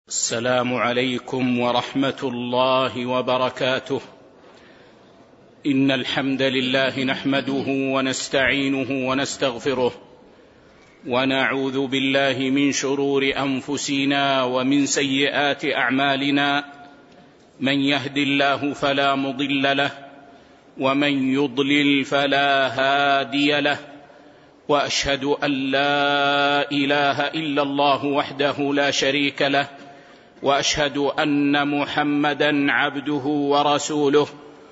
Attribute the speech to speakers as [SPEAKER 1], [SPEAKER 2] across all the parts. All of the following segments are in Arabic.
[SPEAKER 1] السلام عليكم ورحمة الله وبركاته. إن الحمد لله نحمده ونستعينه ونستغفره، ونعوذ بالله من شرور أنفسنا ومن سيئات أعمالنا. من يهد الله فلا مضل له، ومن يضلل فلا هادي له، وأشهد أن لا إله إلا الله وحده لا شريك له، وأشهد أن محمدًا عبده ورسوله.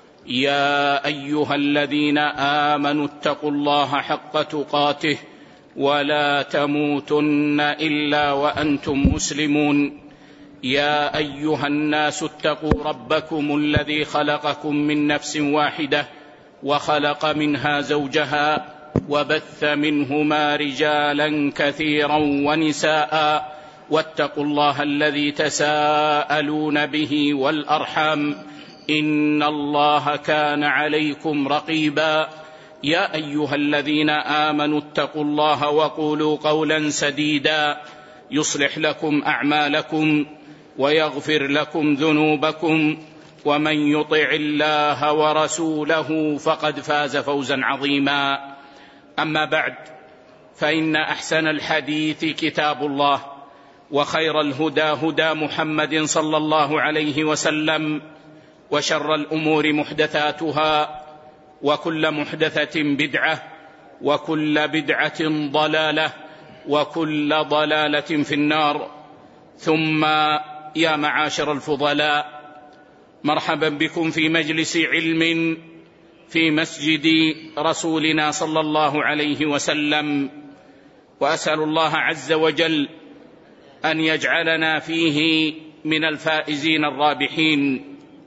[SPEAKER 1] يا أيها الذين آمنوا اتقوا الله حق تقاته ولا تموتن إلا وأنتم مسلمون. يا أيها الناس اتقوا ربكم الذي خلقكم من نفس واحدة، وخلق منها زوجها، وبث منهما رجالا كثيرا ونساء. واتقوا الله الذي تساءلون به والأرحام، إن الله كان عليكم رقيبا. يا أيها الذين آمنوا اتقوا الله وقولوا قولا سديدا يصلح لكم أعمالكم ويغفر لكم ذنوبكم، ومن يطع الله ورسوله فقد فاز فوزا عظيما. أما بعد، فإن أحسن الحديث كتاب الله، وخير الهدى هدى محمد صلى الله عليه وسلم، وشر الأمور محدثاتها، وكل محدثة بدعة، وكل بدعة ضلالة، وكل ضلالة في النار. ثم يا معاشر الفضلاء، مرحبا بكم في مجلس علم في مسجد رسولنا صلى الله عليه وسلم، وأسأل الله عز وجل أن يجعلنا فيه من الفائزين الرابحين.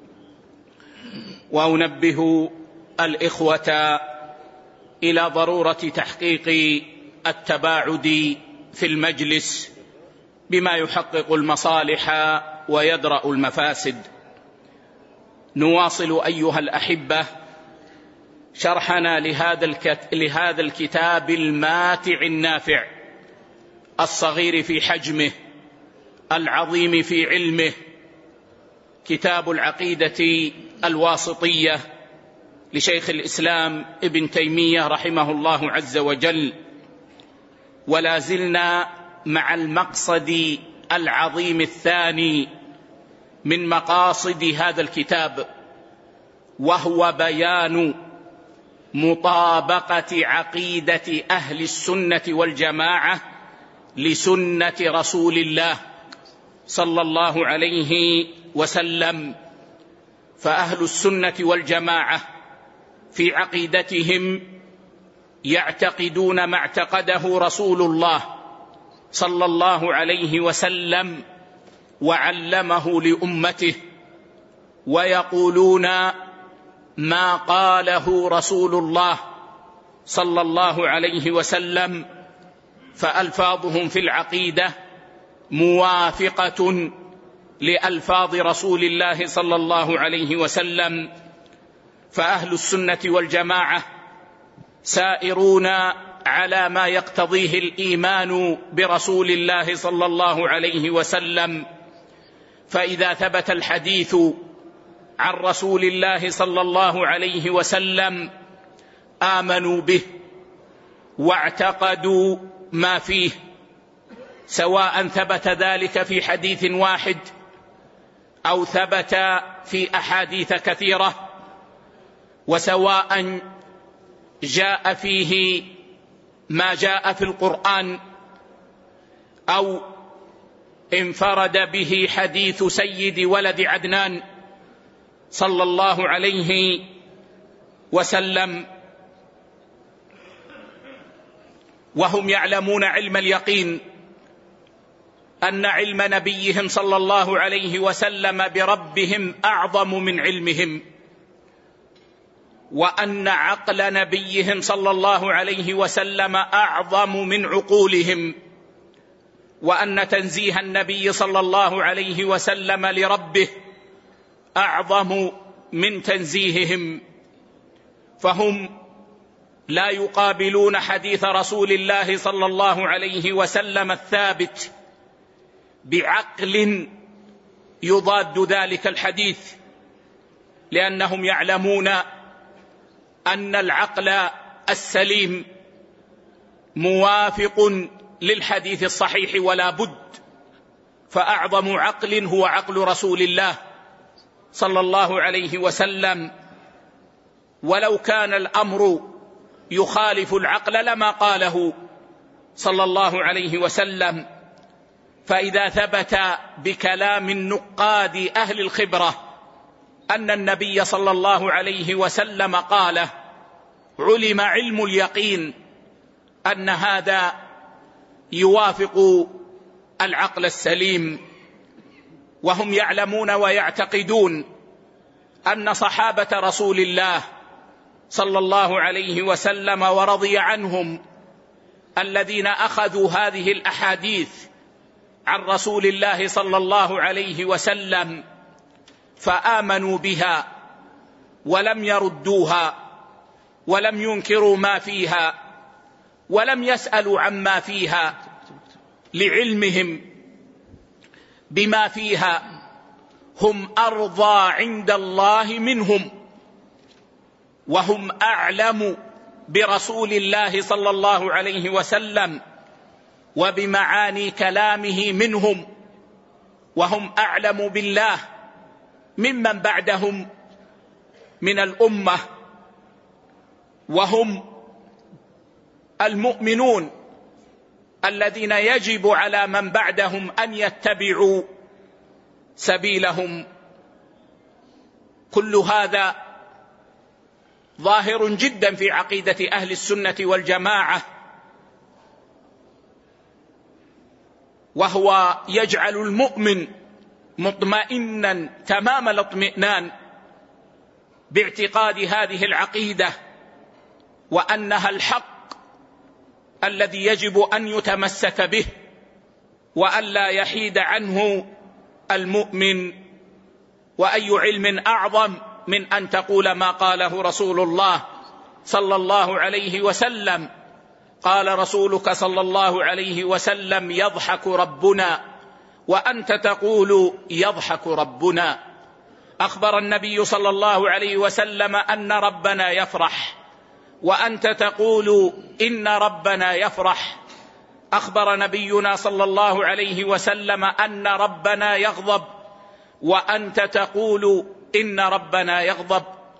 [SPEAKER 1] وأنبه الإخوة إلى ضرورة تحقيق التباعد في المجلس بما يحقق المصالح ويدرأ المفاسد. نواصل أيها الأحبة شرحنا لهذا الكتاب الماتع النافع، الصغير في حجمه، العظيم في علمه، كتاب العقيدة الواسطية لشيخ الإسلام ابن تيمية رحمه الله عز وجل. ولا زلنا مع المقصد العظيم الثاني من مقاصد هذا الكتاب، وهو بيان مطابقة عقيدة أهل السنة والجماعة لسنة رسول الله صلى الله عليه وسلم. فأهل السنة والجماعة في عقيدتهم يعتقدون ما اعتقده رسول الله صلى الله عليه وسلم وعلمه لأمته، ويقولون ما قاله رسول الله صلى الله عليه وسلم، فألفاظهم في العقيدة موافقة لألفاظ رسول الله صلى الله عليه وسلم. فأهل السنة والجماعة سائرون على ما يقتضيه الإيمان برسول الله صلى الله عليه وسلم. فإذا ثبت الحديث عن رسول الله صلى الله عليه وسلم آمنوا به واعتقدوا ما فيه، سواء ثبت ذلك في حديث واحد أو ثبت في أحاديث كثيرة، وسواء جاء فيه ما جاء في القرآن أو انفرد به حديث سيد ولد عدنان صلى الله عليه وسلم. وهم يعلمون علم اليقين أن علم نبيهم صلى الله عليه وسلم بربهم أعظم من علمهم، وأن عقل نبيهم صلى الله عليه وسلم أعظم من عقولهم، وأن تنزيه النبي صلى الله عليه وسلم لربه أعظم من تنزيههم. فهم لا يقابلون حديث رسول الله صلى الله عليه وسلم الثابت بعقل يضاد ذلك الحديث، لأنهم يعلمون أن العقل السليم موافق للحديث الصحيح ولا بد، فأعظم عقل هو عقل رسول الله صلى الله عليه وسلم، ولو كان الأمر يخالف العقل لما قاله صلى الله عليه وسلم. فإذا ثبت بكلام النقاد أهل الخبرة أن النبي صلى الله عليه وسلم قاله، علم علم اليقين أن هذا يوافق العقل السليم. وهم يعلمون ويعتقدون أن صحابة رسول الله صلى الله عليه وسلم ورضي عنهم الذين أخذوا هذه الأحاديث عن رسول الله صلى الله عليه وسلم فآمنوا بها ولم يردوها ولم ينكروا ما فيها ولم يسألوا عما فيها لعلمهم بما فيها، هم أرضى عند الله منهم، وهم أعلم برسول الله صلى الله عليه وسلم وبمعاني كلامه منهم، وهم أعلم بالله ممن بعدهم من الأمة، وهم المؤمنون الذين يجب على من بعدهم أن يتبعوا سبيلهم. كل هذا ظاهر جدا في عقيدة أهل السنة والجماعة، وهو يجعل المؤمن مطمئنا تمام الاطمئنان باعتقاد هذه العقيدة، وأنها الحق الذي يجب أن يتمسك به وأن لا يحيد عنه المؤمن. وأي علم أعظم من أن تقول ما قاله رسول الله صلى الله عليه وسلم. قال رسولك صلى الله عليه وسلم: يضحك ربنا وأنت تقول يضحك ربنا. أخبر النبي صلى الله عليه وسلم أن ربنا يفرح وأنت تقول إن ربنا يفرح. أخبر نبينا صلى الله عليه وسلم أن ربنا يغضب وأنت تقول إن ربنا يغضب.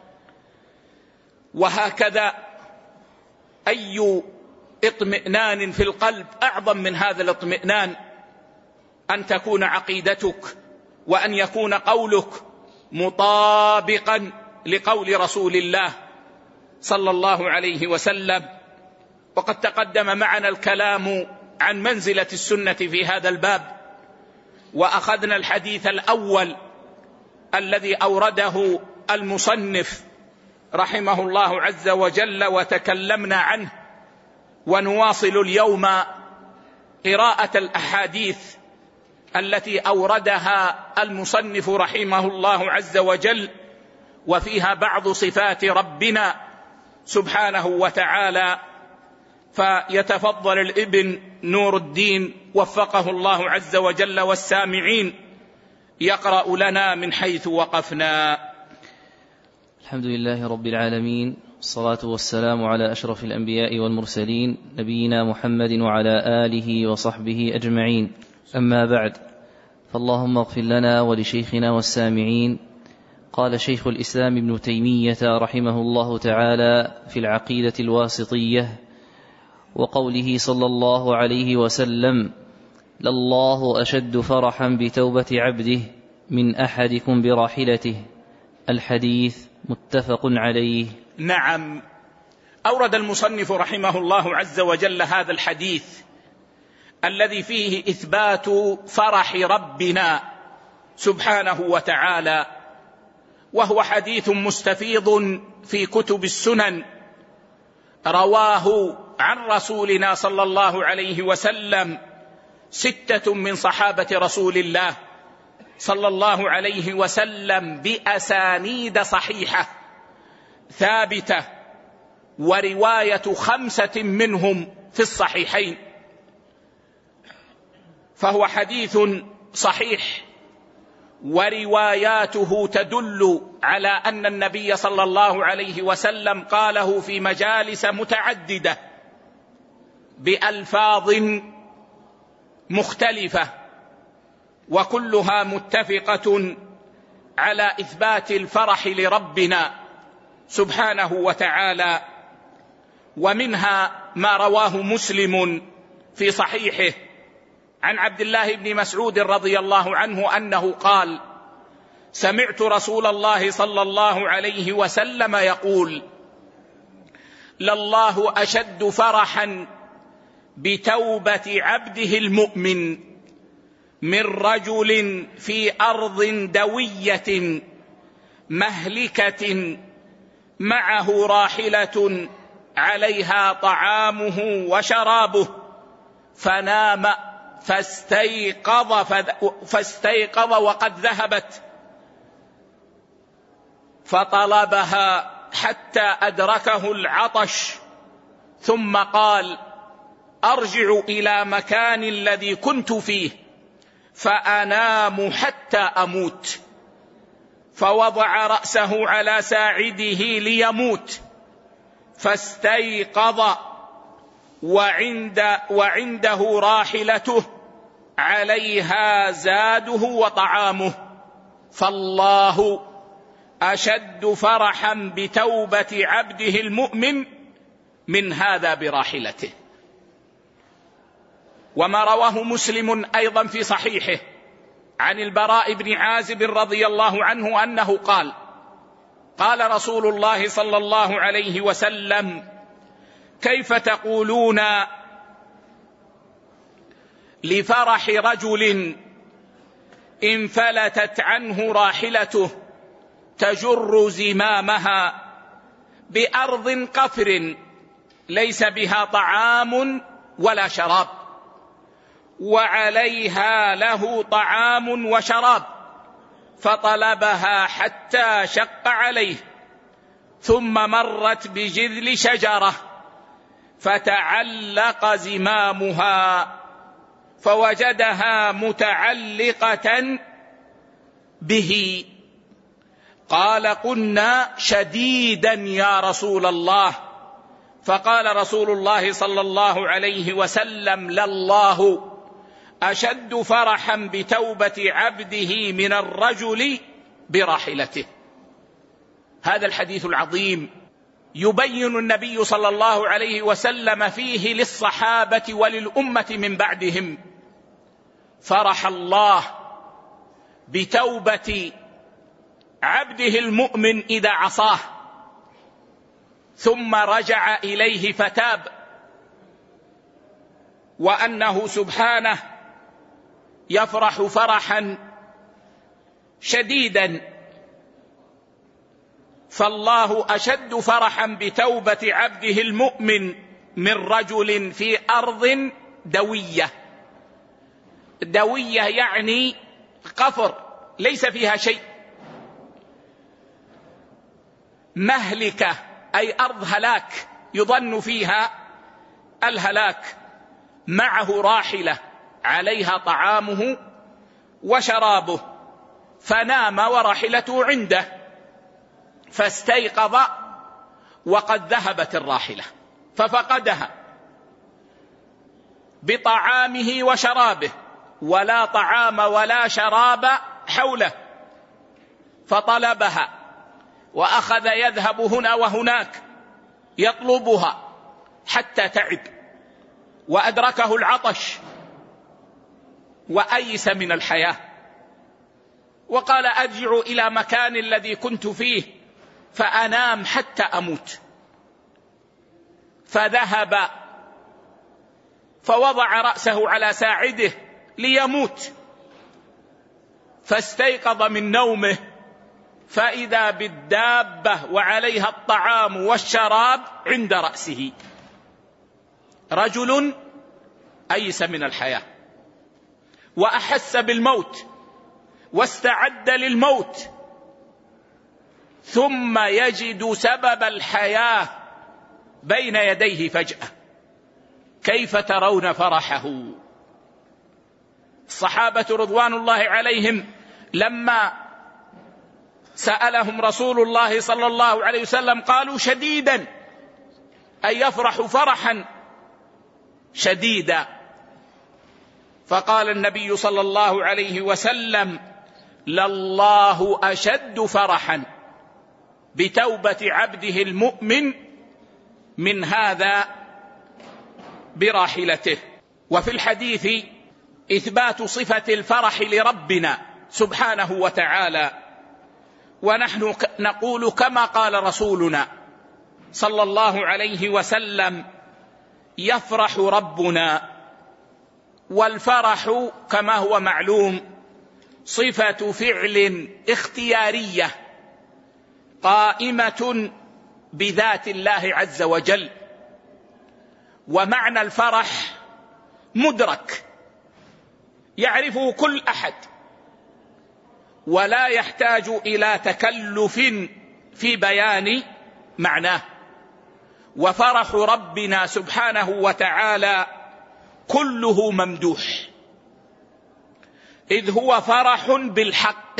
[SPEAKER 1] وهكذا أي اطمئنان في القلب أعظم من هذا الاطمئنان أن تكون عقيدتك وأن يكون قولك مطابقا لقول رسول الله صلى الله عليه وسلم. وقد تقدم معنا الكلام عن منزلة السنة في هذا الباب، وأخذنا الحديث الأول الذي أورده المصنف رحمه الله عز وجل وتكلمنا عنه، ونواصل اليوم قراءة الأحاديث التي أوردها المصنف رحمه الله عز وجل، وفيها بعض صفات ربنا سبحانه وتعالى. فيتفضل الابن نور الدين وفقه الله عز وجل والسامعين يقرأ لنا من حيث وقفنا.
[SPEAKER 2] الحمد لله رب العالمين، والصلاة والسلام على أشرف الأنبياء والمرسلين، نبينا محمد وعلى آله وصحبه أجمعين. أما بعد، فاللهم اغفر لنا ولشيخنا والسامعين. قال شيخ الإسلام ابن تيمية رحمه الله تعالى في العقيدة الواسطية: وقوله صلى الله عليه وسلم: لله أشد فرحا بتوبة عبده من أحدكم براحلته. الحديث متفق عليه.
[SPEAKER 1] نعم، أورد المصنف رحمه الله عز وجل هذا الحديث الذي فيه إثبات فرح ربنا سبحانه وتعالى، وهو حديث مستفيض في كتب السنن، رواه عن رسولنا صلى الله عليه وسلم 6 من صحابة رسول الله صلى الله عليه وسلم بأسانيد صحيحة ثابتة، ورواية 5 منهم في الصحيحين، فهو حديث صحيح ورواياته تدل على أن النبي صلى الله عليه وسلم قاله في مجالس متعددة بألفاظ مختلفة، وكلها متفقة على إثبات الفرح لربنا سبحانه وتعالى. ومنها ما رواه مسلم في صحيحه عن عبد الله بن مسعود رضي الله عنه أنه قال: سمعت رسول الله صلى الله عليه وسلم يقول: لله أشد فرحا بتوبة عبده المؤمن من رجل في أرض دوية مهلكة معه راحلة عليها طعامه وشرابه، فنام فاستيقظ وقد ذهبت، فطلبها حتى أدركه العطش، ثم قال: أرجع إلى مكان الذي كنت فيه فأنام حتى أموت، فوضع رأسه على ساعده ليموت، فاستيقظ وعنده راحلته عليها زاده وطعامه، فالله أشد فرحا بتوبة عبده المؤمن من هذا براحلته. وما رواه مسلم أيضا في صحيحه عن البراء بن عازب رضي الله عنه أنه قال: قال رسول الله صلى الله عليه وسلم: كيف تقولون لفرح رجل انفلتت عنه راحلته تجر زمامها بأرض قفر ليس بها طعام ولا شراب، وعليها له طعام وشراب، فطلبها حتى شق عليه، ثم مرت بجذل شجرة فتعلق زمامها فوجدها متعلقة به، قال: قلنا: شديدا يا رسول الله. فقال رسول الله صلى الله عليه وسلم: لله أشد فرحا بتوبة عبده من الرجل براحلته. هذا الحديث العظيم يبين النبي صلى الله عليه وسلم فيه للصحابة وللأمة من بعدهم فرح الله بتوبة عبده المؤمن إذا عصاه ثم رجع إليه فتاب، وأنه سبحانه يفرح فرحا شديدا. فالله أشد فرحا بتوبة عبده المؤمن من رجل في أرض دوية. دوية يعني قفر ليس فيها شيء، مهلكة أي أرض هلاك يظن فيها الهلاك، معه راحلة عليها طعامه وشرابه، فنام وراحلته عنده، فاستيقظ وقد ذهبت الراحلة ففقدها بطعامه وشرابه، ولا طعام ولا شراب حوله، فطلبها وأخذ يذهب هنا وهناك يطلبها حتى تعب وأدركه العطش وأيس من الحياة، وقال: أرجع إلى مكان الذي كنت فيه فأنام حتى أموت. فذهب فوضع رأسه على ساعده ليموت، فاستيقظ من نومه فإذا بالدابة وعليها الطعام والشراب عند رأسه. رجل أيس من الحياة وأحس بالموت واستعد للموت، ثم يجد سبب الحياة بين يديه فجأة. كيف ترون فرحه؟ الصحابة رضوان الله عليهم لما سألهم رسول الله صلى الله عليه وسلم قالوا شديدا، أي يفرح فرحا شديدا. فقال النبي صلى الله عليه وسلم: لله أشد فرحا بتوبة عبده المؤمن من هذا براحلته. وفي الحديث إثبات صفة الفرح لربنا سبحانه وتعالى، ونحن نقول كما قال رسولنا صلى الله عليه وسلم: يفرح ربنا. والفرح كما هو معلوم صفة فعل اختيارية قائمة بذات الله عز وجل، ومعنى الفرح مدرك يعرفه كل أحد ولا يحتاج إلى تكلف في بيان معناه. وفرح ربنا سبحانه وتعالى كله ممدوح، إذ هو فرح بالحق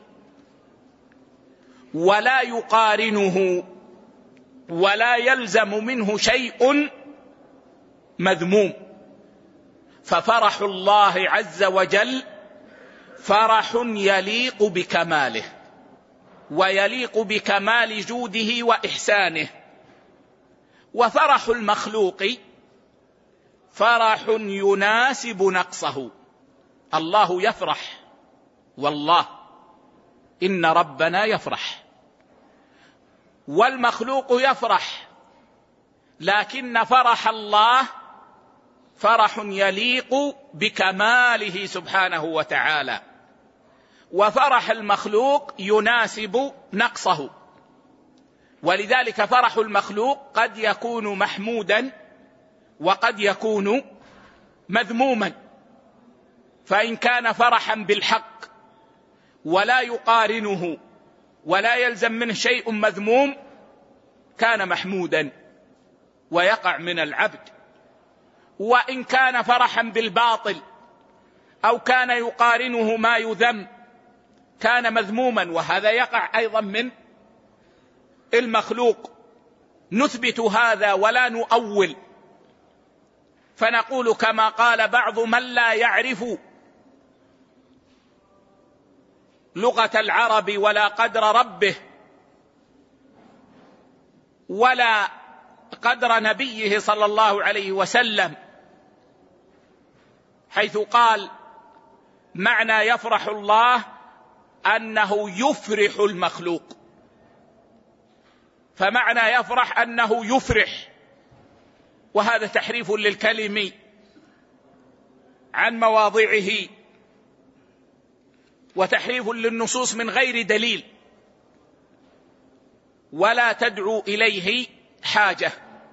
[SPEAKER 1] ولا يقارنه ولا يلزم منه شيء مذموم. ففرح الله عز وجل فرح يليق بكماله ويليق بكمال جوده وإحسانه. وفرح المخلوق فرح يناسب نقصه. الله يفرح، والله إن ربنا يفرح، والمخلوق يفرح، لكن فرح الله فرح يليق بكماله سبحانه وتعالى، وفرح المخلوق يناسب نقصه. ولذلك فرح المخلوق قد يكون محمودا وقد يكون مذموما. فإن كان فرحا بالحق ولا يقارنه ولا يلزم منه شيء مذموم كان محمودا ويقع من العبد. وإن كان فرحا بالباطل أو كان يقارنه ما يذم كان مذموما، وهذا يقع أيضا من المخلوق. نثبت هذا ولا نؤول، فنقول كما قال بعض من لا يعرف لغة العرب ولا قدر ربه ولا قدر نبيه صلى الله عليه وسلم، حيث قال: معنى يفرح الله أنه يفرح المخلوق. فمعنى يفرح أنه يفرح، وهذا تحريف للكلم عن مواضعه وتحريف للنصوص من غير دليل ولا تدعو إليه حاجة.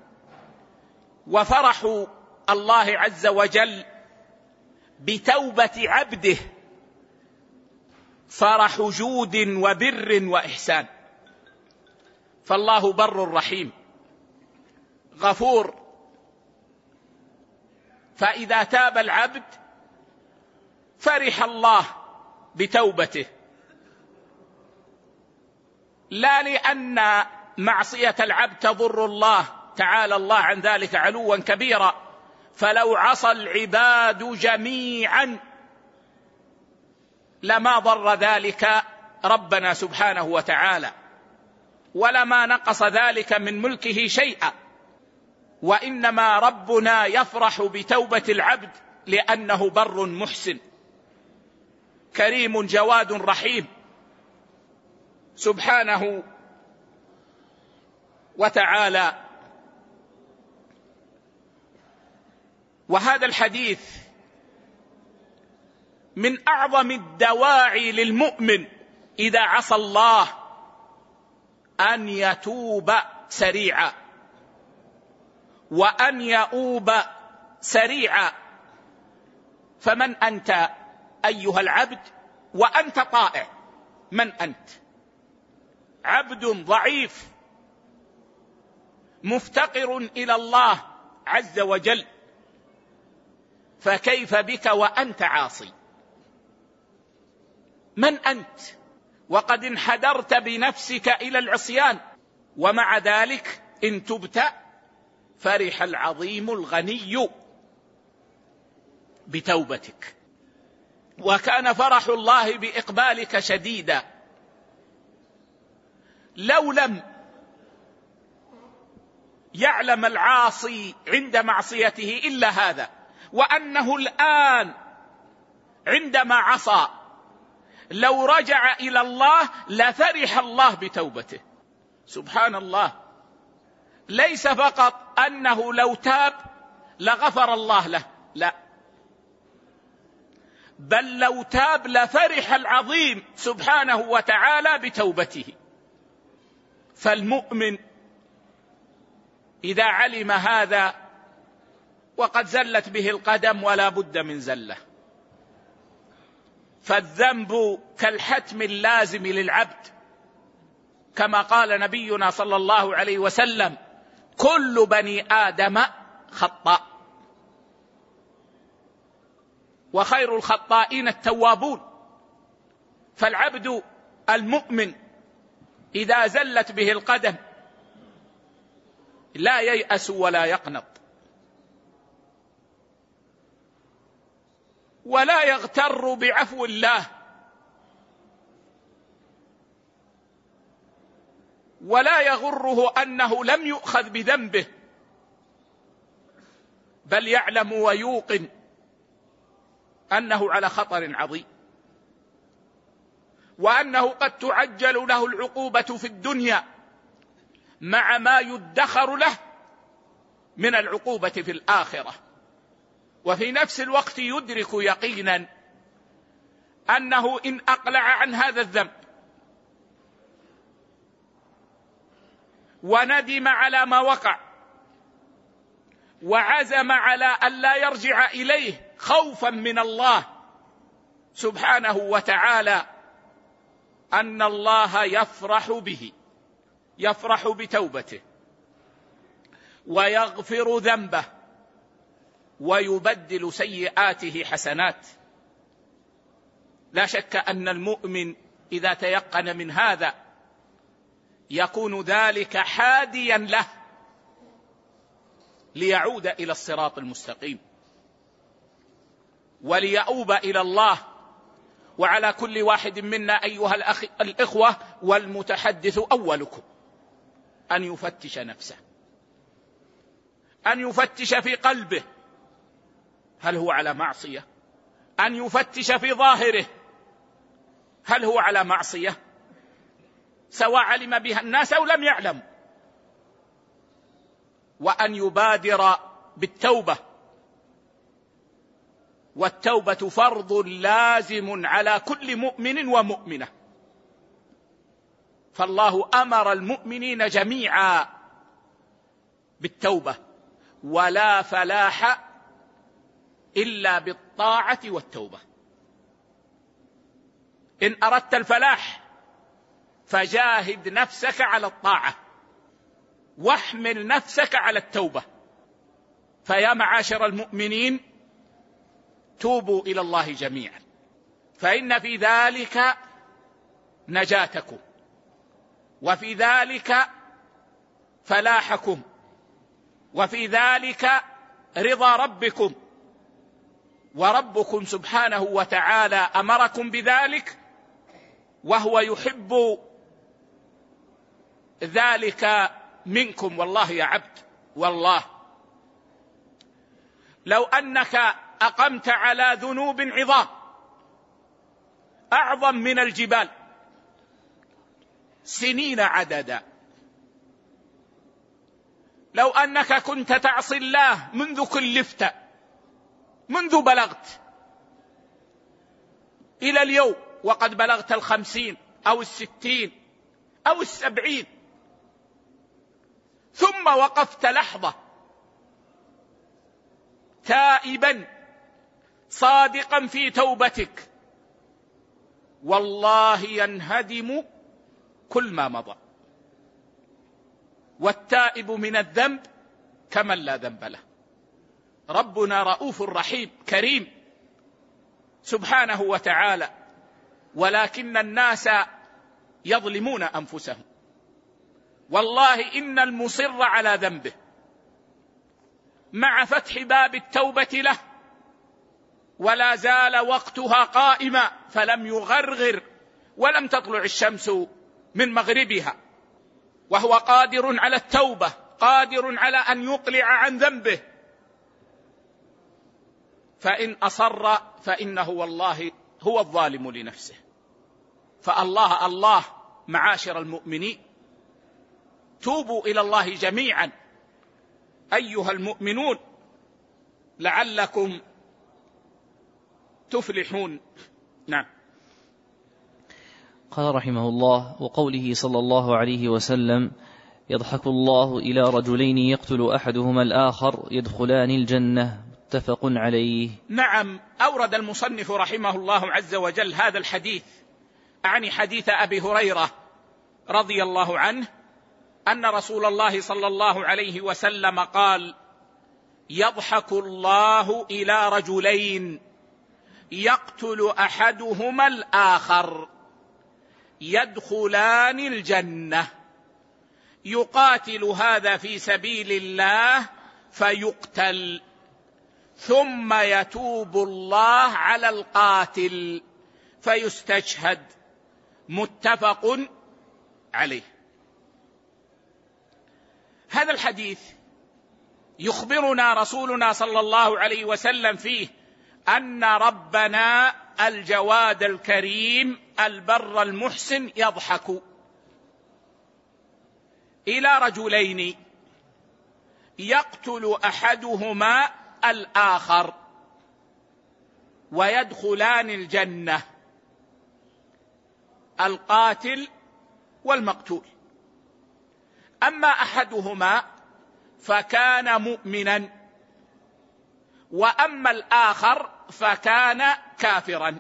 [SPEAKER 1] وفرح الله عز وجل بتوبة عبده فرح جود وبر وإحسان. فالله بر رحيم غفور، فإذا تاب العبد فرح الله بتوبته، لا لأن معصية العبد تضر الله، تعالى الله عن ذلك علوا كبيرا، فلو عصى العباد جميعا لما ضر ذلك ربنا سبحانه وتعالى، ولما نقص ذلك من ملكه شيئا. وإنما ربنا يفرح بتوبة العبد لأنه بر محسن كريم جواد رحيم سبحانه وتعالى. وهذا الحديث من أعظم الدواعي للمؤمن إذا عصى الله أن يتوب سريعا وأن يؤوب سريعا. فمن أنت أيها العبد وأنت طائع؟ من أنت؟ عبد ضعيف مفتقر إلى الله عز وجل، فكيف بك وأنت عاصي؟ من أنت وقد انحدرت بنفسك إلى العصيان، ومع ذلك إن تبت فرح العظيم الغني بتوبتك. وكان فرح الله بإقبالك شديدا. لو لم يعلم العاصي عند معصيته إلا هذا، وأنه الآن عندما عصى لو رجع إلى الله لفرح الله بتوبته. سبحان الله، ليس فقط أنه لو تاب لغفر الله له، لا، بل لو تاب لفرح العظيم سبحانه وتعالى بتوبته. فالمؤمن إذا علم هذا وقد زلت به القدم ولا بد من زلة، فالذنب كالحتم اللازم للعبد، كما قال نبينا صلى الله عليه وسلم: كل بني آدم خطاء وخير الخطائين التوابون. فالعبد المؤمن إذا زلت به القدم لا ييأس ولا يقنط، ولا يغتر بعفو الله، ولا يغره أنه لم يؤخذ بذنبه، بل يعلم ويوقن أنه على خطر عظيم، وأنه قد تعجل له العقوبة في الدنيا مع ما يدخر له من العقوبة في الآخرة. وفي نفس الوقت يدرك يقينا أنه إن أقلع عن هذا الذنب وندم على ما وقع وعزم على أن لا يرجع إليه خوفا من الله سبحانه وتعالى، أن الله يفرح به، يفرح بتوبته ويغفر ذنبه ويبدل سيئاته حسنات. لا شك أن المؤمن إذا تيقن من هذا يكون ذلك حاديا له ليعود إلى الصراط المستقيم وليؤوب إلى الله. وعلى كل واحد منا أيها الإخوة والمتحدث أولكم أن يفتش نفسه، أن يفتش في قلبه هل هو على معصية، أن يفتش في ظاهره هل هو على معصية، سواء علم بها الناس أو لم يعلم، وأن يبادر بالتوبة. والتوبة فرض لازم على كل مؤمن ومؤمنة، فالله أمر المؤمنين جميعا بالتوبة، ولا فلاح إلا بالطاعة والتوبة. إن أردت الفلاح فجاهد نفسك على الطاعة واحمل نفسك على التوبة. فيا معاشر المؤمنين توبوا إلى الله جميعا، فإن في ذلك نجاتكم، وفي ذلك فلاحكم، وفي ذلك رضا ربكم. وربكم سبحانه وتعالى أمركم بذلك وهو يحب ذلك منكم. والله يا عبد، والله لو أنك أقمت على ذنوب عظام أعظم من الجبال سنين عددا، لو أنك كنت تعصي الله منذ كلفت، منذ بلغت إلى اليوم، وقد بلغت 50 أو 60 أو 70، ثم وقفت لحظة تائبا صادقا في توبتك، والله ينهدم كل ما مضى. والتائب من الذنب كمن لا ذنب له. ربنا رؤوف رحيم كريم سبحانه وتعالى، ولكن الناس يظلمون أنفسهم. والله إن المصر على ذنبه مع فتح باب التوبة له ولا زال وقتها قائما فلم يغرغر ولم تطلع الشمس من مغربها، وهو قادر على التوبة، قادر على أن يقلع عن ذنبه، فإن أصر فإنه والله هو الظالم لنفسه. فالله معاشر المؤمنين، توبوا إلى الله جميعا أيها المؤمنون لعلكم تفلحون. نعم.
[SPEAKER 2] قال رحمه الله: وقوله صلى الله عليه وسلم: يضحك الله إلى رجلين يقتل أحدهما الآخر يدخلان الجنة، متفق عليه.
[SPEAKER 1] نعم، أورد المصنف رحمه الله عز وجل هذا الحديث، أعني حديث أبي هريرة رضي الله عنه أن رسول الله صلى الله عليه وسلم قال: يضحك الله إلى رجلين يقتل أحدهما الآخر يدخلان الجنة، يقاتل هذا في سبيل الله فيقتل، ثم يتوب الله على القاتل فيستشهد، متفق عليه. هذا الحديث يخبرنا رسولنا صلى الله عليه وسلم فيه أن ربنا الجواد الكريم البر المحسن يضحك إلى رجلين يقتل أحدهما الآخر ويدخلان الجنة، القاتل والمقتول. أما أحدهما فكان مؤمنا، وأما الآخر فكان كافرا.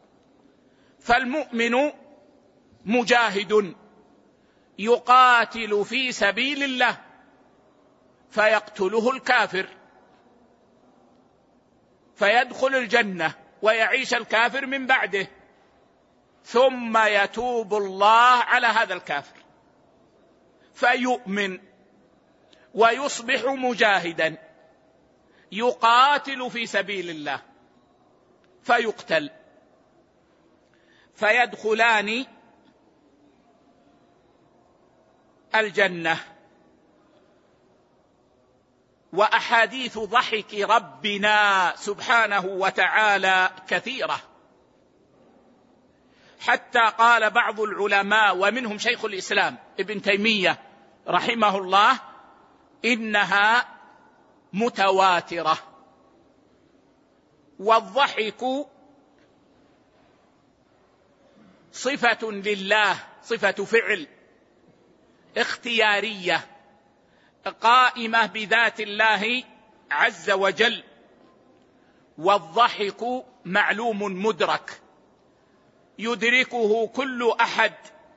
[SPEAKER 1] فالمؤمن مجاهد يقاتل في سبيل الله فيقتله الكافر فيدخل الجنة ويعيش الكافر من بعده، ثم يتوب الله على هذا الكافر فيؤمن ويصبح مجاهدا يقاتل في سبيل الله فيقتل، فيدخلان الجنة. وأحاديث ضحك ربنا سبحانه وتعالى كثيرة، حتى قال بعض العلماء ومنهم شيخ الإسلام ابن تيمية رحمه الله إنها متواترة. والضحك صفة لله، صفة فعل اختيارية قائمة بذات الله عز وجل، والضحك معلوم مدرك يدركه كل أحد،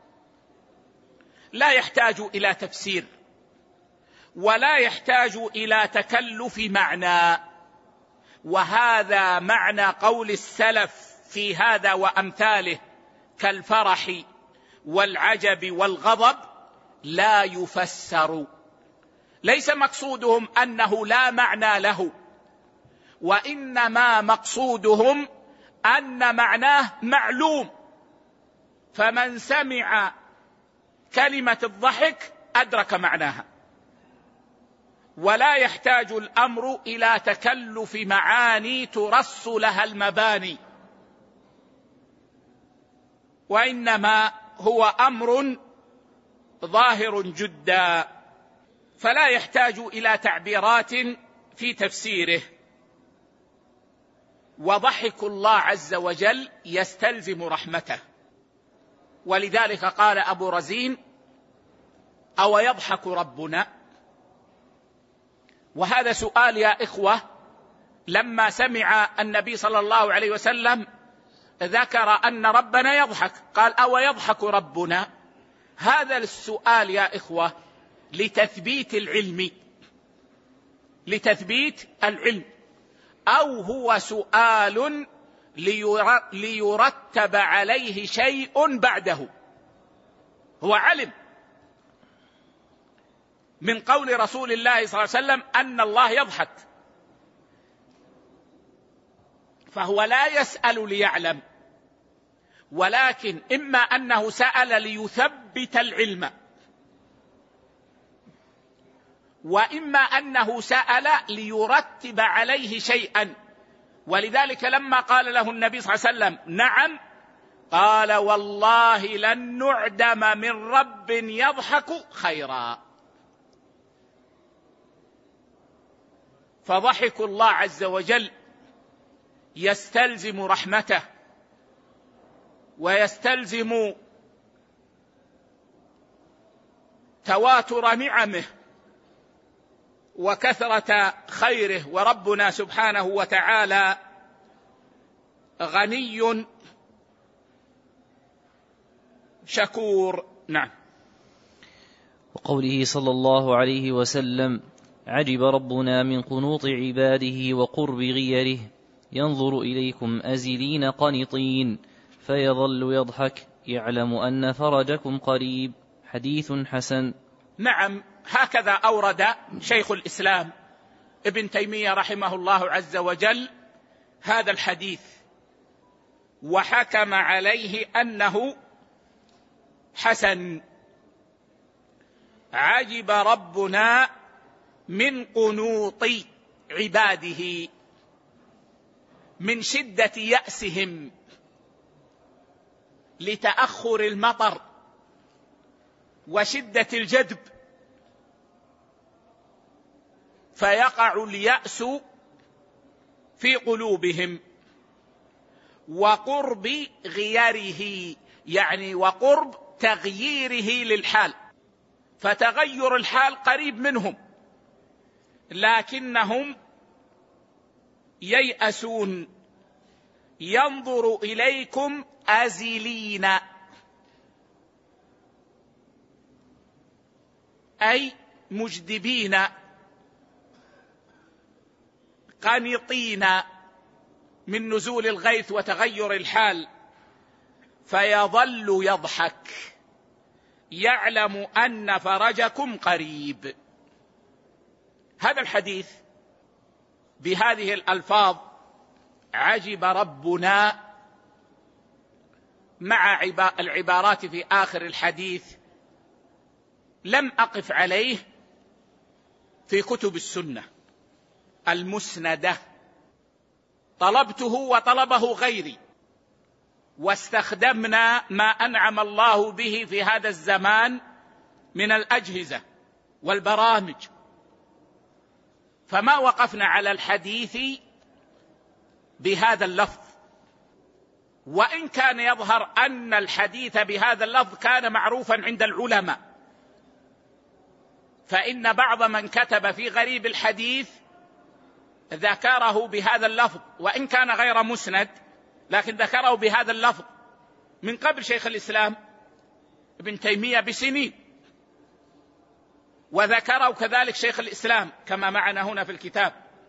[SPEAKER 1] لا يحتاج إلى تفسير ولا يحتاج إلى تكلف معنى. وهذا معنى قول السلف في هذا وأمثاله كالفرح والعجب والغضب لا يفسر. ليس مقصودهم أنه لا معنى له، وإنما مقصودهم أن معناه معلوم، فمن سمع كلمة الضحك أدرك معناها، ولا يحتاج الأمر إلى تكلف معاني ترص لها المباني، وإنما هو أمر ظاهر جدا، فلا يحتاج إلى تعبيرات في تفسيره. وضحك الله عز وجل يستلزم رحمته، ولذلك قال أبو رزين: أو يضحك ربنا؟ وهذا سؤال يا إخوة. لما سمع النبي صلى الله عليه وسلم ذكر أن ربنا يضحك قال: أو يضحك ربنا؟ هذا السؤال يا إخوة لتثبيت العلم، لتثبيت العلم، أو هو سؤال ليرتب عليه شيء بعده. هو علم من قول رسول الله صلى الله عليه وسلم أن الله يضحك، فهو لا يسأل ليعلم، ولكن إما أنه سأل ليثبت العلم، وإما أنه سأل ليرتب عليه شيئا. ولذلك لما قال له النبي صلى الله عليه وسلم نعم، قال والله لن نعدم من رب يضحك خيرا. فضحك الله عز وجل يستلزم رحمته، ويستلزم تواتر نعمه وكثرة خيره، وربنا سبحانه وتعالى غني شكور. نعم.
[SPEAKER 2] وقوله صلى الله عليه وسلم: عجب ربنا من قنوط عباده وقرب غيره، ينظر إليكم أزلين قنطين فيظل يضحك، يعلم أن فرجكم قريب. حديث حسن.
[SPEAKER 1] نعم، هكذا أورد شيخ الإسلام ابن تيمية رحمه الله عز وجل هذا الحديث، وحكم عليه أنه حسن. عجب ربنا من قنوط عباده، من شدة يأسهم لتأخر المطر وشدة الجدب، فيقع اليأس في قلوبهم، وقرب غيره، يعني وقرب تغييره للحال، فتغير الحال قريب منهم، لكنهم ييأسون. ينظر إليكم أزلين، أي مجدبين قانطين من نزول الغيث وتغير الحال، فيظل يضحك، يعلم أن فرجكم قريب. هذا الحديث بهذه الألفاظ عجب ربنا، مع العبارات في آخر الحديث لم أقف عليه في كتب السنة المسندة، طلبته وطلبه غيري، واستخدمنا ما أنعم الله به في هذا الزمان من الأجهزة والبرامج، فما وقفنا على الحديث بهذا اللفظ. وإن كان يظهر أن الحديث بهذا اللفظ كان معروفا عند العلماء، فإن بعض من كتب في غريب الحديث ذكره بهذا اللفظ، وإن كان غير مسند لكن ذكره بهذا اللفظ من قبل شيخ الإسلام ابن تيمية بسنين، وذكره كذلك شيخ الإسلام كما معنا هنا في الكتاب،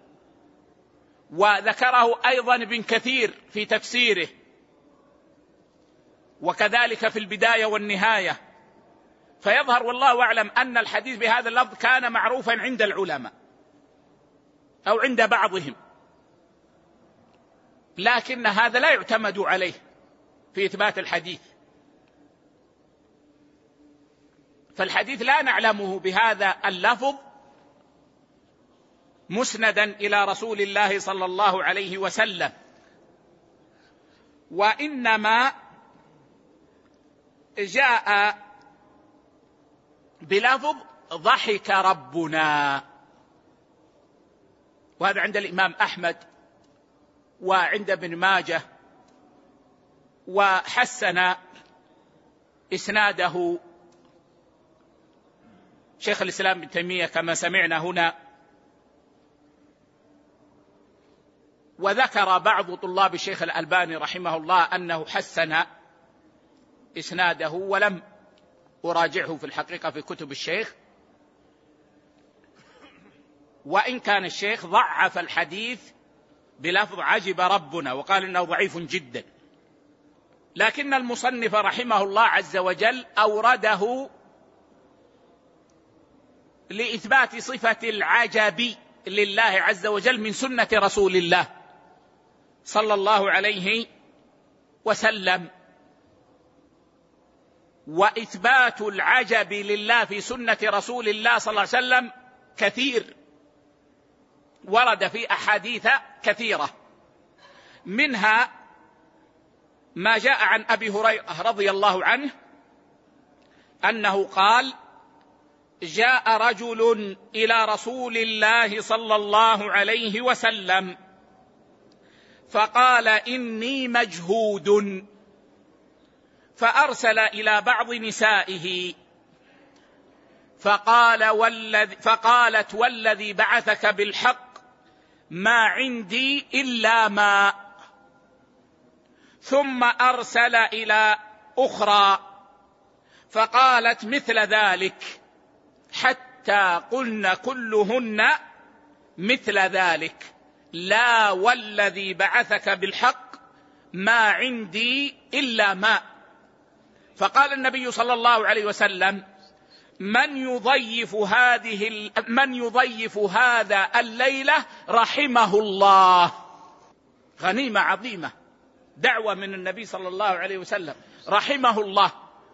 [SPEAKER 1] وذكره أيضا ابن كثير في تفسيره، وكذلك في البداية والنهاية. فيظهر والله أعلم أن الحديث بهذا اللفظ كان معروفا عند العلماء أو عند بعضهم، لكن هذا لا يعتمد عليه في إثبات الحديث. فالحديث لا نعلمه بهذا اللفظ مسندا إلى رسول الله صلى الله عليه وسلم، وإنما جاء بلفظ ضحك ربنا، وهذا عند الإمام أحمد وعند ابن ماجه، وحسن إسناده شيخ الإسلام ابن تيمية كما سمعنا هنا. وذكر بعض طلاب الشيخ الألباني رحمه الله أنه حسن إسناده، ولم أراجعه في الحقيقة في كتب الشيخ، وإن كان الشيخ ضعف الحديث بلفظ عجب ربنا، وقال إنه ضعيف جدا، لكن المصنف رحمه الله عز وجل أورده لإثبات صفة العجب لله عز وجل من سنة رسول الله صلى الله عليه وسلم. وإثبات العجب لله في سنة رسول الله صلى الله عليه وسلم كثير، ورد في أحاديث كثيرة، منها ما جاء عن أبي هريرة رضي الله عنه أنه قال: جاء رجل إلى رسول الله صلى الله عليه وسلم فقال: إني مجهود، فأرسل إلى بعض نسائه فقالت: والذي بعثك بالحق ما عندي إلا ماء. ثم أرسل إلى أخرى فقالت مثل ذلك، حتى قلن كلهن مثل ذلك: لا والذي بعثك بالحق ما عندي إلا ماء. فقال النبي صلى الله عليه وسلم: من يضيف هذا الليلة رحمه الله. غنيمة عظيمة، دعوة من النبي صلى الله عليه وسلم، رحمه الله.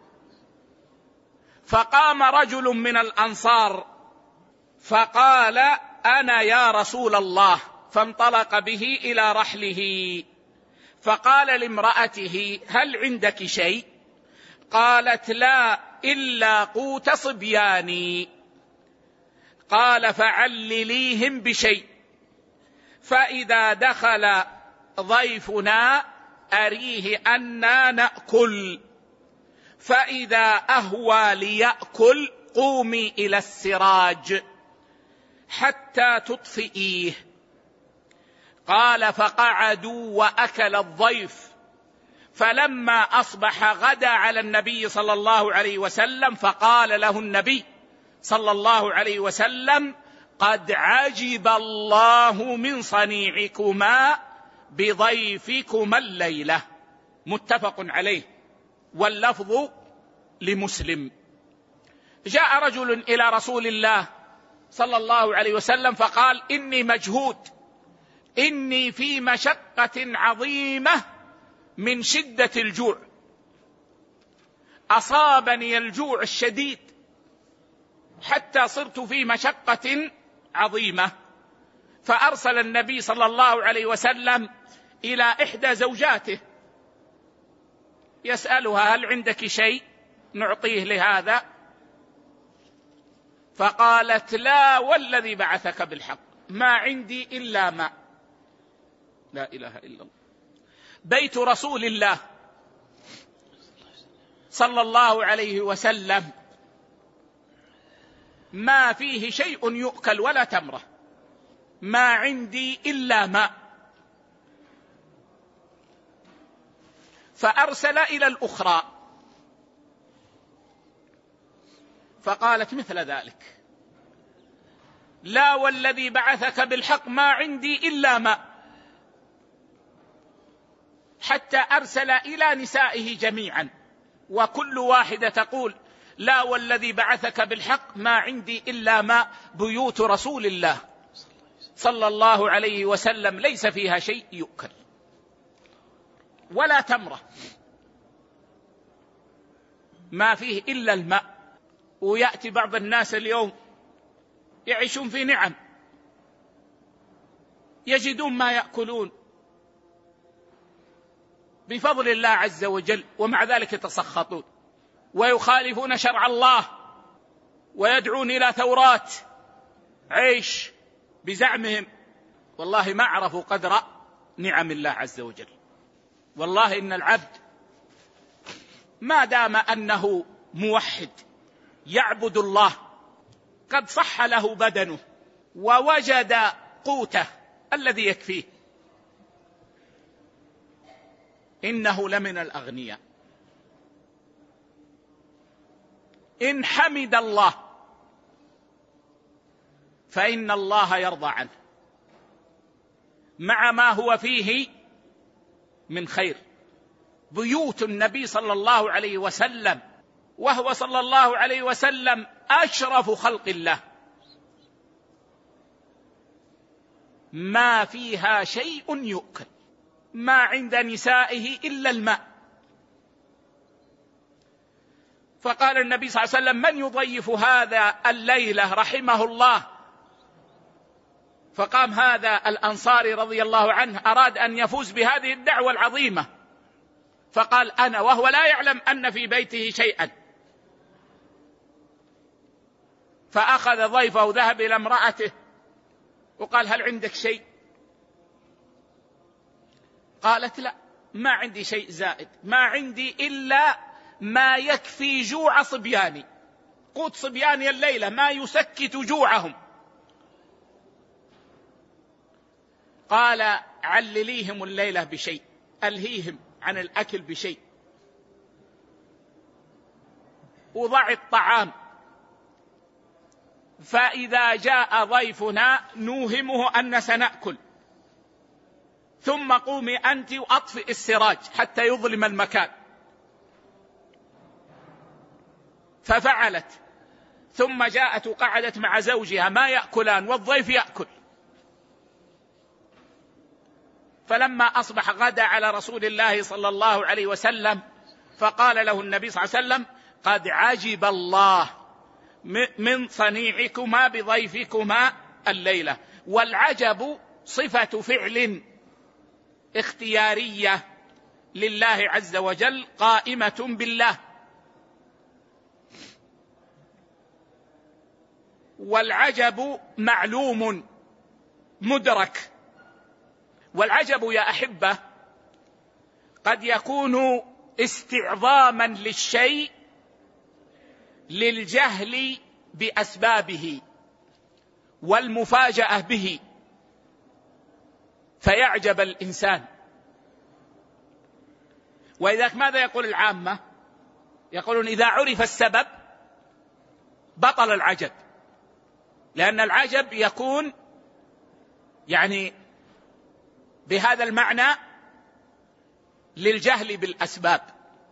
[SPEAKER 1] فقام رجل من الأنصار فقال: أنا يا رسول الله، فانطلق به إلى رحله، فقال لامرأته: هل عندك شيء؟ قالت: لا إلا قوت صبياني. قال: فعلليهم بشيء، فإذا دخل ضيفنا أريه أنا نأكل، فإذا أهوى ليأكل قومي إلى السراج حتى تطفئيه. قال: فقعدوا وأكل الضيف، فلما أصبح غدا على النبي صلى الله عليه وسلم، فقال له النبي صلى الله عليه وسلم: قد عجب الله من صنيعكما بضيفكما الليلة. متفق عليه، واللفظ لمسلم. جاء رجل إلى رسول الله صلى الله عليه وسلم فقال: إني مجهود، إني في مشقة عظيمة من شدة الجوع، أصابني الجوع الشديد حتى صرت في مشقة عظيمة. فأرسل النبي صلى الله عليه وسلم إلى إحدى زوجاته يسألها: هل عندك شيء نعطيه لهذا؟ فقالت: لا والذي بعثك بالحق ما عندي إلا ماء. لا إله إلا الله. بيت رسول الله صلى الله عليه وسلم ما فيه شيء يؤكل ولا تمرة، ما عندي إلا ماء. فأرسل إلى الأخرى فقالت مثل ذلك: لا والذي بعثك بالحق ما عندي إلا ماء. حتى أرسل إلى نسائه جميعا، وكل واحدة تقول: لا والذي بعثك بالحق ما عندي إلا ماء. بيوت رسول الله صلى الله عليه وسلم ليس فيها شيء يؤكل ولا تمرة، ما فيه إلا الماء. ويأتي بعض الناس اليوم يعيشون في نعم، يجدون ما يأكلون بفضل الله عز وجل، ومع ذلك يتسخطون ويخالفون شرع الله ويدعون إلى ثورات عيش بزعمهم. والله ما عرفوا قدر نعم الله عز وجل. والله إن العبد ما دام أنه موحد يعبد الله، قد صح له بدنه ووجد قوته الذي يكفيه، إنه لمن الأغنياء. إن حمد الله فإن الله يرضى عنه، مع ما هو فيه من خير. بيوت النبي صلى الله عليه وسلم، وهو صلى الله عليه وسلم أشرف خلق الله، ما فيها شيء يؤكل، ما عند نسائه إلا الماء. فقال النبي صلى الله عليه وسلم: من يضيف هذا الليلة رحمه الله؟ فقام هذا الأنصاري رضي الله عنه أراد أن يفوز بهذه الدعوة العظيمة، فقال: أنا، وهو لا يعلم أن في بيته شيئا. فأخذ ضيفه وذهب إلى امرأته وقال: هل عندك شيء؟ قالت: لا، ما عندي شيء زائد، ما عندي إلا ما يكفي جوع صبياني، قوت صبياني الليلة، ما يسكت جوعهم. قال: علليهم الليلة بشيء، ألهيهم عن الأكل بشيء، وضع الطعام، فإذا جاء ضيفنا نوهمه أن سنأكل، ثم قومي أنت وأطفئ السراج حتى يظلم المكان. ففعلت، ثم جاءت وقعدت مع زوجها، ما يأكلان والضيف يأكل. فلما أصبح غدا على رسول الله صلى الله عليه وسلم، فقال له النبي صلى الله عليه وسلم: قد عجب الله من صنيعكما بضيفكما الليلة. والعجب صفة فعل اختيارية لله عز وجل قائمة بالله، والعجب معلوم مدرك. والعجب يا أحبة قد يكون استعظاما للشيء للجهل بأسبابه والمفاجأة به، فيعجب الإنسان. وإذا ماذا يقول العامة؟ يقولون: إذا عرف السبب بطل العجب، لأن العجب يكون يعني بهذا المعنى للجهل بالأسباب،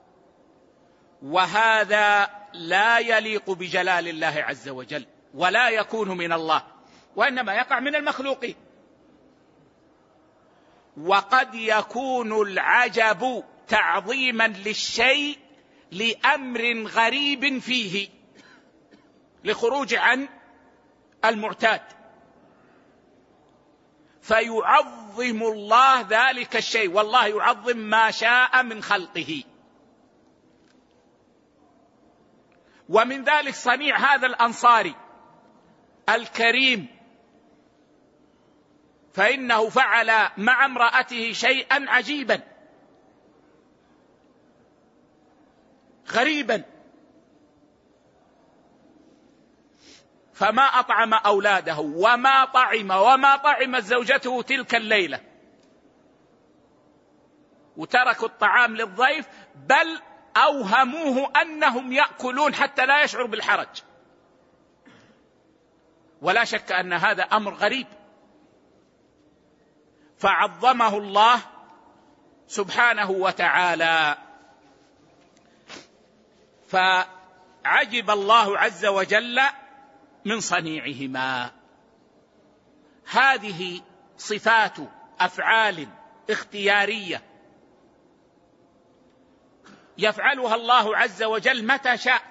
[SPEAKER 1] وهذا لا يليق بجلال الله عز وجل، ولا يكون من الله، وإنما يقع من المخلوقين. وقد يكون العجب تعظيما للشيء لأمر غريب فيه، لخروج عن المعتاد، فيعظم الله ذلك الشيء، والله يعظم ما شاء من خلقه. ومن ذلك صنيع هذا الأنصاري الكريم، فإنه فعل مع امرأته شيئا عجيبا غريبا، فما أطعم أولاده وما طعمت زوجته تلك الليلة، وتركوا الطعام للضيف، بل أوهموه أنهم يأكلون حتى لا يشعر بالحرج. ولا شك أن هذا أمر غريب، فعظمه الله سبحانه وتعالى. فعجب الله عز وجل من صنيعهما. هذه صفات أفعال اختيارية يفعلها الله عز وجل متى شاء.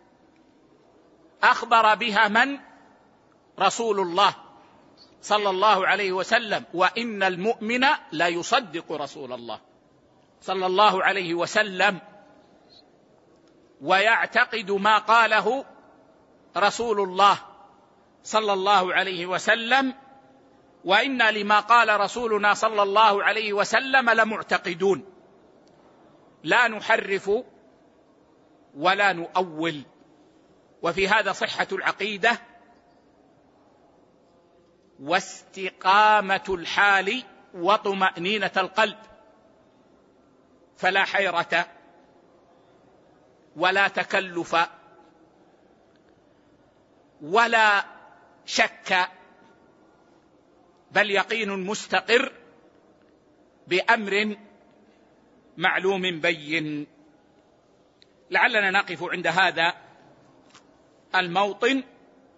[SPEAKER 1] أخبر بها من؟ رسول الله صلى الله عليه وسلم: وإن المؤمن لا يصدق رسول الله صلى الله عليه وسلم ويعتقد ما قاله رسول الله صلى الله عليه وسلم، وإنا لما قال رسولنا صلى الله عليه وسلم لمعتقدون، لا نحرف ولا نؤول. وفي هذا صحة العقيدة واستقامة الحال وطمأنينة القلب، فلا حيرة ولا تكلف ولا شك، بل يقين مستقر بأمر معلوم بين. لعلنا نقف عند هذا الموطن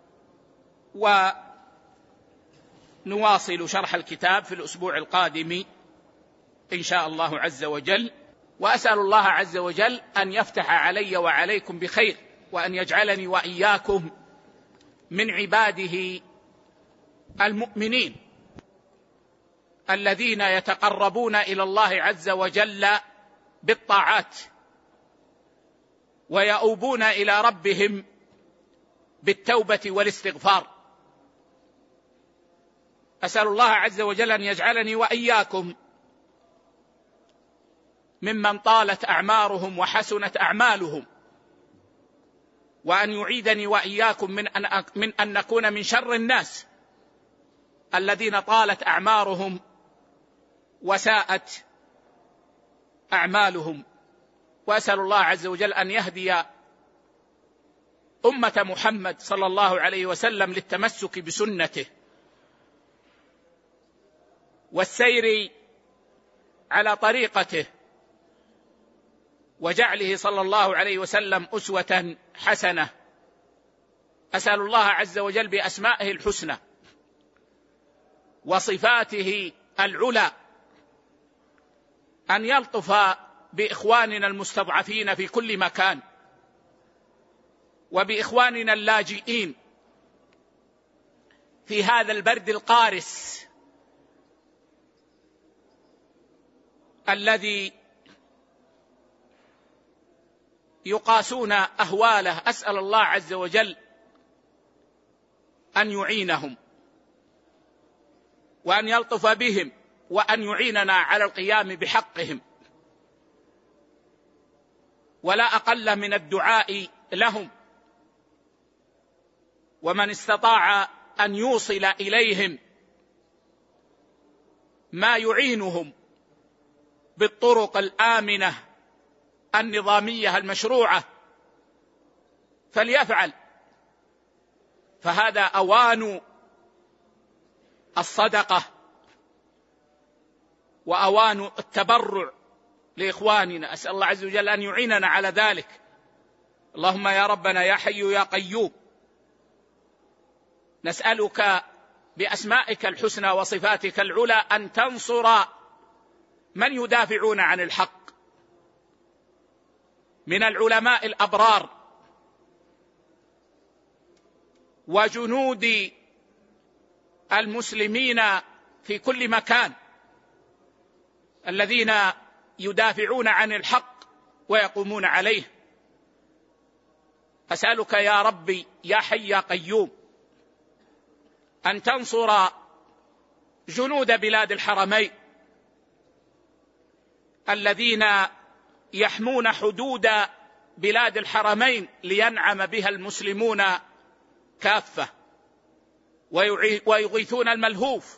[SPEAKER 1] ونواصل شرح الكتاب في الأسبوع القادم إن شاء الله عز وجل، وأسأل الله عز وجل أن يفتح علي وعليكم بخير، وأن يجعلني وإياكم من عباده المؤمنين الذين يتقربون إلى الله عز وجل بالطاعات ويؤوبون إلى ربهم بالتوبة والاستغفار. أسأل الله عز وجل أن يجعلني وإياكم ممن طالت أعمارهم وحسنت أعمالهم، وأن يعيدني وإياكم من أن نكون من شر الناس الذين طالت أعمارهم وساءت أعمالهم. وأسأل الله عز وجل أن يهدي أمة محمد صلى الله عليه وسلم للتمسك بسنته والسير على طريقته، وجعله صلى الله عليه وسلم أسوة حسنة. أسأل الله عز وجل بأسمائه الحسنى وصفاته العلى أن يلطف بإخواننا المستضعفين في كل مكان، وبإخواننا اللاجئين في هذا البرد القارس الذي يقاسون أهواله. أسأل الله عز وجل أن يعينهم وأن يلطف بهم وأن يعيننا على القيام بحقهم، ولا أقل من الدعاء لهم. ومن استطاع أن يوصل إليهم ما يعينهم بالطرق الآمنة النظامية المشروعة فليفعل، فهذا أوان الصدقة وأوان التبرع لإخواننا. أسأل الله عز وجل أن يعيننا على ذلك. اللهم يا ربنا يا حي يا قيوم، نسألك بأسمائك الحسنى وصفاتك العلى أن تنصر من يدافعون عن الحق من العلماء الأبرار وجنود المسلمين في كل مكان الذين يدافعون عن الحق ويقومون عليه. أسألك يا ربي يا حي يا قيوم أن تنصر جنود بلاد الحرمين الذين يحمون حدود بلاد الحرمين لينعم بها المسلمون كافة، ويغيثون الملهوف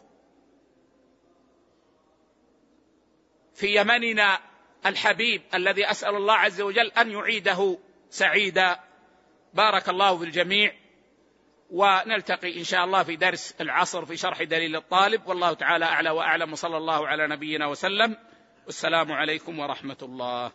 [SPEAKER 1] في يمننا الحبيب الذي أسأل الله عز وجل أن يعيده سعيدا. بارك الله في الجميع، ونلتقي إن شاء الله في درس العصر في شرح دليل الطالب، والله تعالى أعلى وأعلم، وصلى الله على نبينا وسلم، والسلام عليكم ورحمة الله.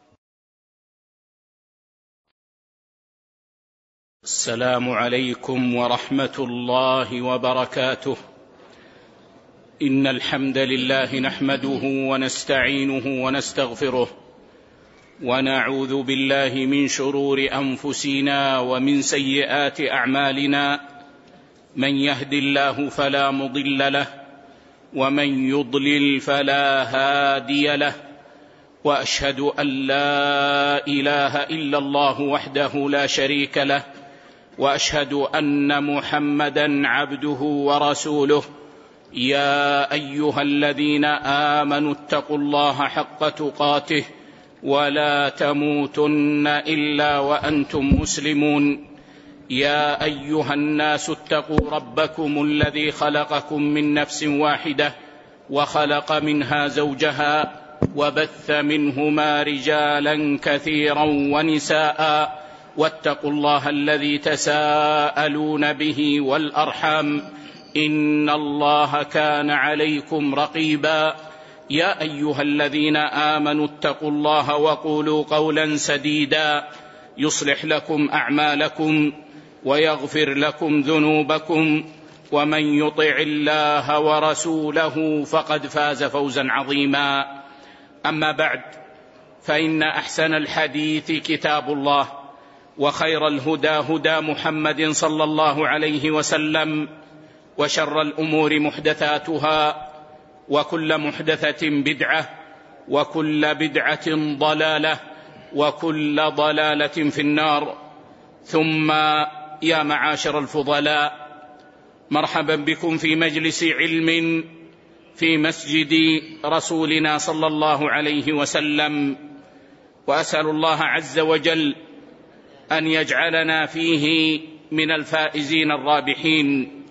[SPEAKER 1] السلام عليكم ورحمة الله وبركاته. إن الحمد لله نحمده ونستعينه ونستغفره، ونعوذ بالله من شرور أنفسنا ومن سيئات أعمالنا، من يهد الله فلا مضل له، ومن يضلل فلا هادي له، وأشهد أن لا إله إلا الله وحده لا شريك له، وأشهد أن محمدا عبده ورسوله. يا أيها الذين آمنوا اتقوا الله حق تقاته ولا تموتن إلا وأنتم مسلمون. يا أيها الناس اتقوا ربكم الذي خلقكم من نفس واحدة وخلق منها زوجها وبث منهما رجالا كثيرا ونساء، واتقوا الله الذي تساءلون به والأرحام، إن الله كان عليكم رقيبا. يا أيها الذين آمنوا اتقوا الله وقولوا قولا سديدا يصلح لكم أعمالكم ويغفر لكم ذنوبكم ومن يطع الله ورسوله فقد فاز فوزا عظيما. أما بعد، فإن أحسن الحديث كتاب الله، وخير الهدى هدى محمد صلى الله عليه وسلم، وشر الأمور محدثاتها، وكل محدثة بدعة، وكل بدعة ضلالة، وكل ضلالة في النار. ثم يا معاشر الفضلاء، مرحبا بكم في مجلس علم في مسجد رسولنا صلى الله عليه وسلم، وأسأل الله عز وجل أن يجعلنا فيه من الفائزين الرابحين.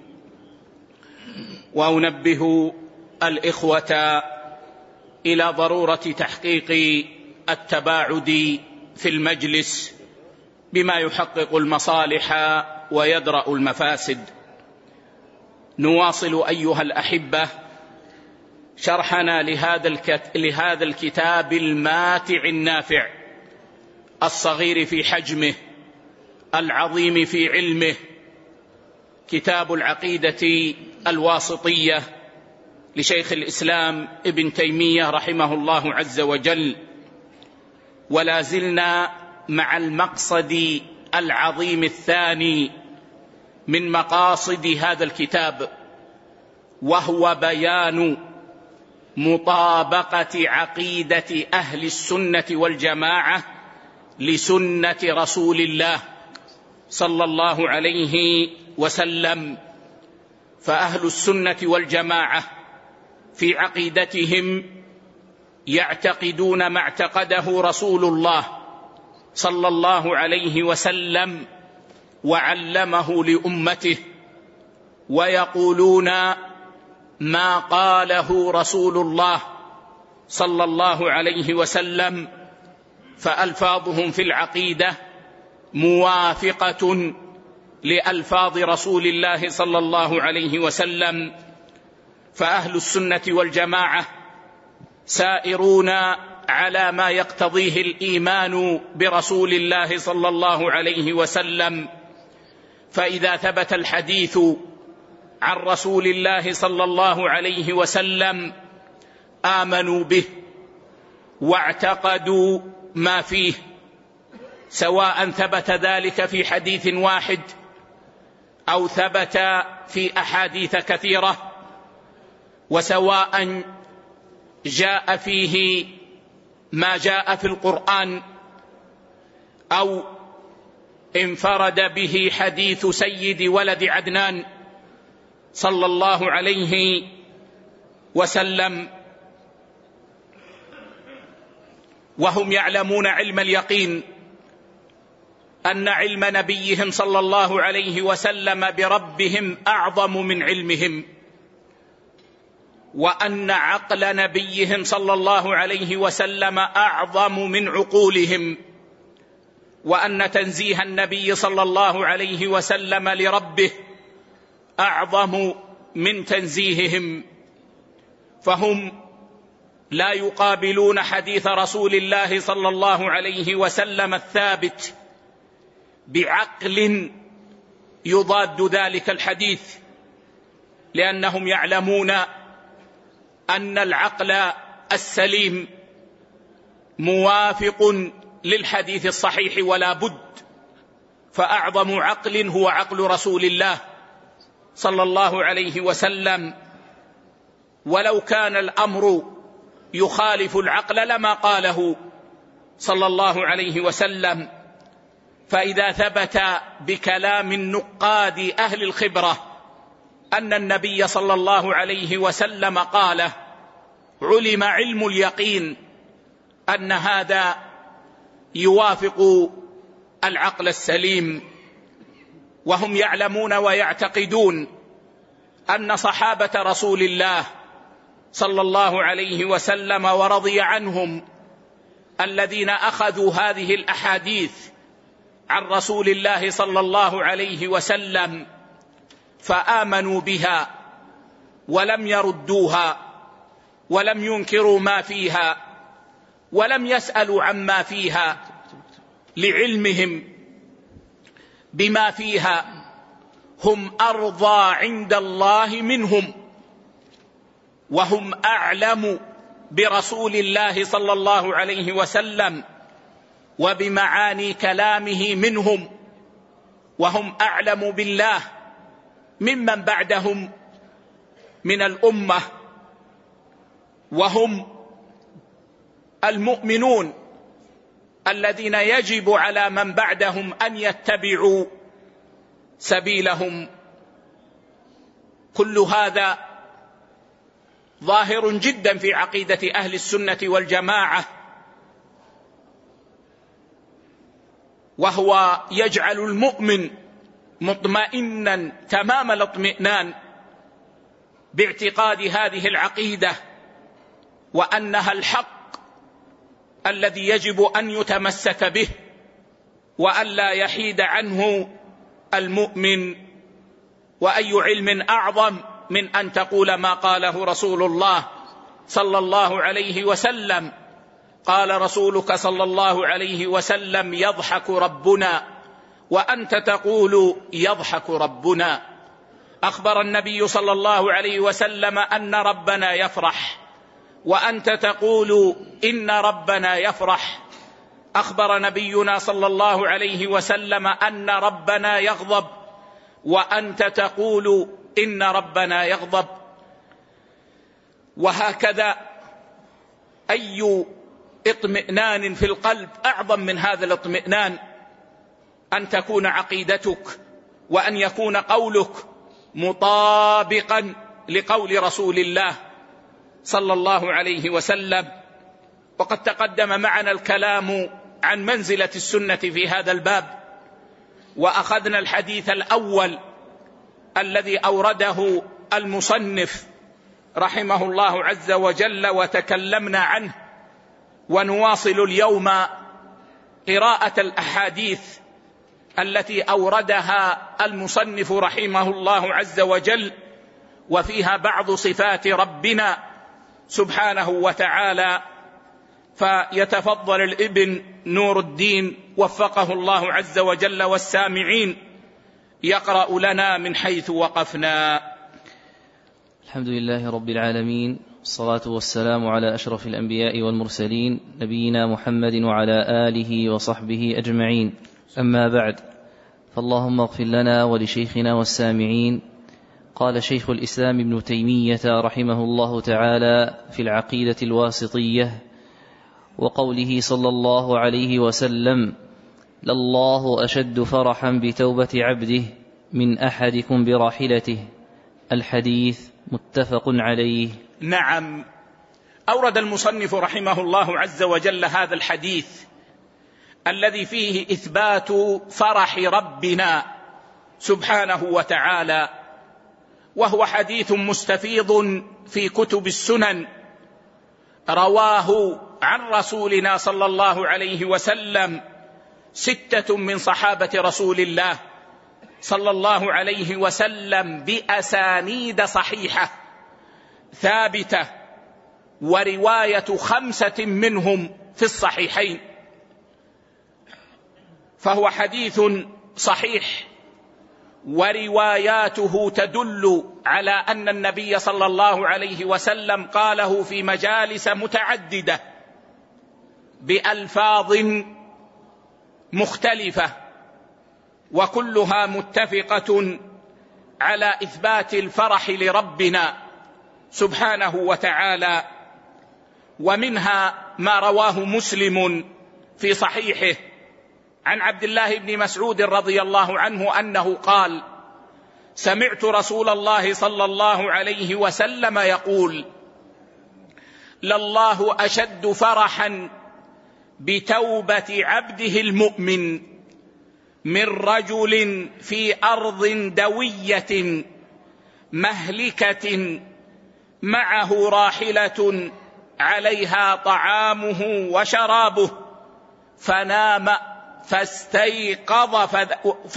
[SPEAKER 1] وأنبه الإخوة إلى ضرورة تحقيق التباعد في المجلس بما يحقق المصالح ويدرأ المفاسد. نواصل أيها الأحبة شرحنا لهذا الكتاب الماتع النافع، الصغير في حجمه، العظيم في علمه، كتاب العقيدة الواسطية لشيخ الإسلام ابن تيمية رحمه الله عز وجل. ولا زلنا مع المقصد العظيم الثاني من مقاصد هذا الكتاب، وهو بيان مطابقة عقيدة أهل السنة والجماعة لسنة رسول الله صلى الله عليه وسلم. فأهل السنة والجماعة في عقيدتهم يعتقدون ما اعتقده رسول الله صلى الله عليه وسلم وعلمه لأمته، ويقولون ما قاله رسول الله صلى الله عليه وسلم، فألفاظهم في العقيدة موافقة لألفاظ رسول الله صلى الله عليه وسلم. فأهل السنة والجماعة سائرون على ما يقتضيه الإيمان برسول الله صلى الله عليه وسلم. فإذا ثبت الحديث عن رسول الله صلى الله عليه وسلم آمنوا به واعتقدوا ما فيه، سواء ثبت ذلك في حديث واحد أو ثبت في أحاديث كثيرة، وسواء جاء فيه ما جاء في القرآن أو انفرد به حديث سيد ولد عدنان صلى الله عليه وسلم. وهم يعلمون علم اليقين أن علم نبيهم صلى الله عليه وسلم بربهم أعظم من علمهم، وأن عقل نبيهم صلى الله عليه وسلم أعظم من عقولهم، وأن تنزيه النبي صلى الله عليه وسلم لربه أعظم من تنزيههم. فهم لا يقابلون حديث رسول الله صلى الله عليه وسلم الثابت بعقل يضاد ذلك الحديث، لأنهم يعلمون أن العقل السليم موافق للحديث الصحيح ولا بد. فأعظم عقل هو عقل رسول الله صلى الله عليه وسلم، ولو كان الأمر يخالف العقل لما قاله صلى الله عليه وسلم. فإذا ثبت بكلام النقاد أهل الخبرة أن النبي صلى الله عليه وسلم قاله، علم علم اليقين أن هذا يوافق العقل السليم. وهم يعلمون ويعتقدون أن صحابة رسول الله صلى الله عليه وسلم ورضي عنهم الذين أخذوا هذه الأحاديث عن رسول الله صلى الله عليه وسلم فآمنوا بها ولم يردوها ولم ينكروا ما فيها ولم يسألوا عما فيها لعلمهم بما فيها، هم أرضى عند الله منهم، وهم أعلم برسول الله صلى الله عليه وسلم وبمعاني كلامه منهم، وهم أعلم بالله ممن بعدهم من الأمة، وهم المؤمنون الذين يجب على من بعدهم أن يتبعوا سبيلهم. كل هذا ظاهر جدا في عقيدة أهل السنة والجماعة، وهو يجعل المؤمن مطمئنا تمام الاطمئنان باعتقاد هذه العقيدة، وأنها الحق الذي يجب أن يتمسك به، وأن لا يحيد عنه المؤمن. وأي علم أعظم من أن تقول ما قاله رسول الله صلى الله عليه وسلم. قال رسولك صلى الله عليه وسلم: يضحك ربنا، وأنت تقول يضحك ربنا. أخبر النبي صلى الله عليه وسلم أن ربنا يفرح، وأنت تقول إن ربنا يفرح. أخبر نبينا صلى الله عليه وسلم أن ربنا يغضب، وأنت تقول إن ربنا يغضب. وهكذا أي اطمئنان في القلب أعظم من هذا الاطمئنان أن تكون عقيدتك وأن يكون قولك مطابقا لقول رسول الله صلى الله عليه وسلم. وقد تقدم معنا الكلام عن منزلة السنة في هذا الباب، وأخذنا الحديث الأول الذي أورده المصنف رحمه الله عز وجل وتكلمنا عنه، ونواصل اليوم قراءة الأحاديث التي أوردها المصنف رحمه الله عز وجل، وفيها بعض صفات ربنا سبحانه وتعالى. فيتفضل الابن نور الدين وفقه الله عز وجل والسامعين يقرأ لنا من حيث وقفنا.
[SPEAKER 2] الحمد لله رب العالمين، والصلاة والسلام على أشرف الأنبياء والمرسلين نبينا محمد وعلى آله وصحبه أجمعين. أما بعد، فاللهم اغفر لنا ولشيخنا والسامعين. قال شيخ الإسلام ابن تيمية رحمه الله تعالى في العقيدة الواسطية وقوله صلى الله عليه وسلم: لله أشد فرحا بتوبة عبده من أحدكم براحلته. الحديث متفق عليه.
[SPEAKER 1] نعم، أورد المصنف رحمه الله عز وجل هذا الحديث الذي فيه إثبات فرح ربنا سبحانه وتعالى، وهو حديث مستفيض في كتب السنن، رواه عن رسولنا صلى الله عليه وسلم 6 من صحابة رسول الله صلى الله عليه وسلم بأسانيد صحيحة ثابتة، ورواية 5 منهم في الصحيحين، فهو حديث صحيح، ورواياته تدل على أن النبي صلى الله عليه وسلم قاله في مجالس متعددة بألفاظ مختلفة، وكلها متفقة على إثبات الفرح لربنا سبحانه وتعالى. ومنها ما رواه مسلم في صحيحه عن عبد الله بن مسعود رضي الله عنه أنه قال: سمعت رسول الله صلى الله عليه وسلم يقول: لله أشد فرحا بتوبة عبده المؤمن من رجل في أرض دوية مهلكة معه راحلة عليها طعامه وشرابه، فنام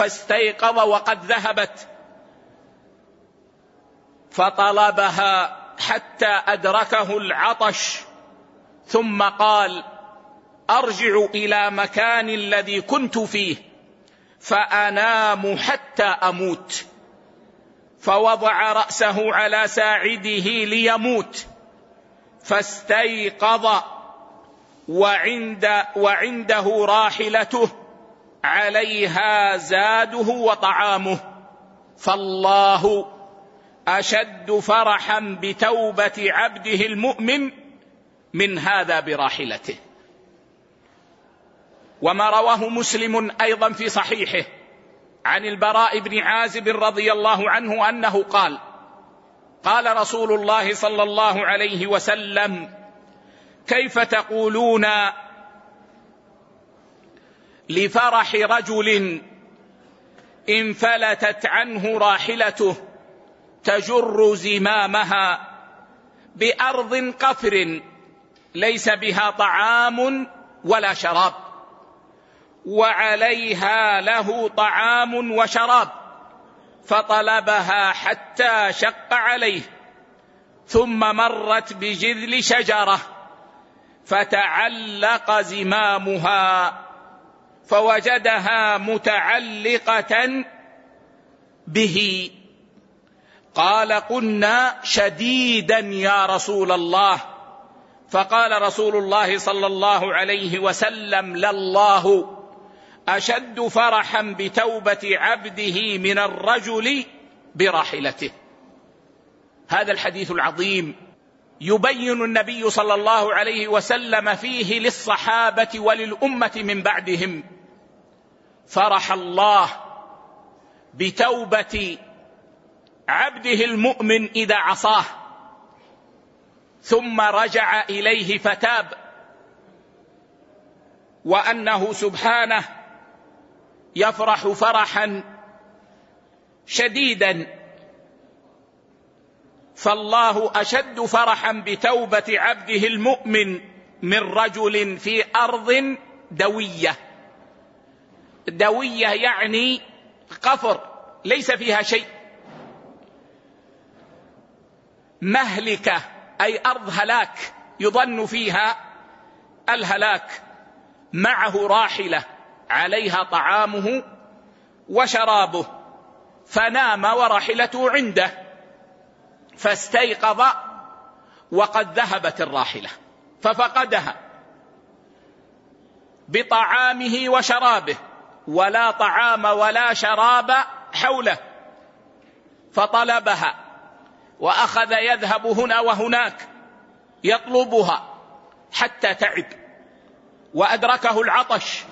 [SPEAKER 1] فاستيقظ وقد ذهبت، فطلبها حتى أدركه العطش، ثم قال: أرجع إلى مكان الذي كنت فيه فأنام حتى أموت. فوضع رأسه على ساعده ليموت، فاستيقظ وعنده راحلته عليها زاده وطعامه، فالله أشد فرحا بتوبة عبده المؤمن من هذا براحلته. وما رواه مسلم أيضا في صحيحه عن البراء بن عازب رضي الله عنه أنه قال: قال رسول الله صلى الله عليه وسلم: كيف تقولون لفرح رجل انفلتت عنه راحلته تجر زمامها بأرض قفر ليس بها طعام ولا شراب، وعليها له طعام وشراب، فطلبها حتى شق عليه، ثم مرت بجذل شجرة فتعلق زمامها فوجدها متعلقة به. قال: قلنا: شديدا يا رسول الله. فقال رسول الله صلى الله عليه وسلم: لله أشد فرحا بتوبة عبده من الرجل براحلته. هذا الحديث العظيم يبين النبي صلى الله عليه وسلم فيه للصحابة وللأمة من بعدهم فرح الله بتوبة عبده المؤمن إذا عصاه ثم رجع إليه فتاب، وأنه سبحانه يفرح فرحا شديدا. فالله أشد فرحا بتوبة عبده المؤمن من رجل في أرض دوية. دوية يعني قفر ليس فيها شيء، مهلكة أي أرض هلاك يظن فيها الهلاك، معه راحلة عليها طعامه وشرابه، فنام وراحلته عنده، فاستيقظ وقد ذهبت الراحلة ففقدها بطعامه وشرابه، ولا طعام ولا شراب حوله، فطلبها وأخذ يذهب هنا وهناك يطلبها حتى تعب وأدركه العطش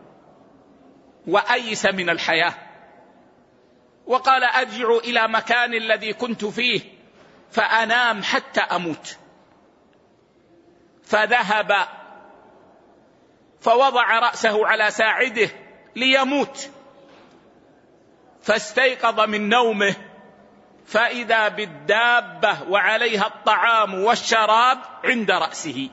[SPEAKER 1] وأيس من الحياة، وقال: أرجع إلى مكان الذي كنت فيه فأنام حتى أموت. فذهب فوضع رأسه على ساعده ليموت، فاستيقظ من نومه فإذا بالدابة وعليها الطعام والشراب عند رأسه.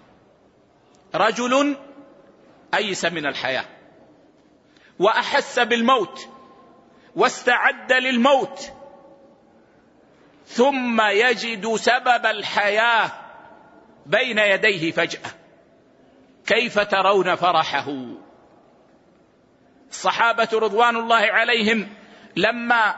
[SPEAKER 1] رجل أيس من الحياة وأحس بالموت واستعد للموت، ثم يجد سبب الحياة بين يديه فجأة. كيف ترون فرحه؟ الصحابة رضوان الله عليهم لما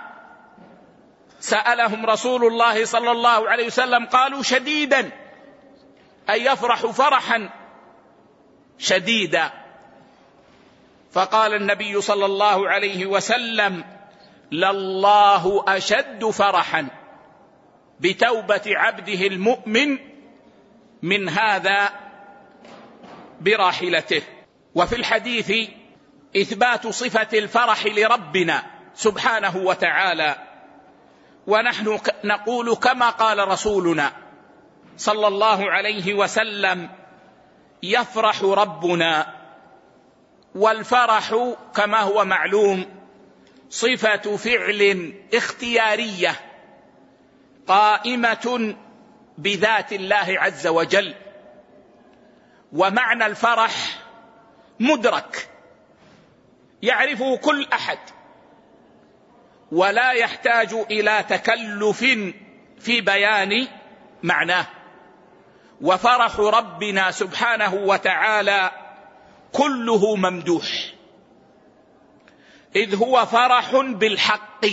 [SPEAKER 1] سألهم رسول الله صلى الله عليه وسلم قالوا: شديدا، أي يفرح فرحا شديدا. فقال النبي صلى الله عليه وسلم: لله أشد فرحا بتوبة عبده المؤمن من هذا براحلته. وفي الحديث إثبات صفة الفرح لربنا سبحانه وتعالى، ونحن نقول كما قال رسولنا صلى الله عليه وسلم: يفرح ربنا. والفرح كما هو معلوم صفة فعل اختيارية قائمة بذات الله عز وجل، ومعنى الفرح مدرك يعرفه كل أحد، ولا يحتاج إلى تكلف في بيان معناه. وفرح ربنا سبحانه وتعالى كله ممدوح، إذ هو فرح بالحق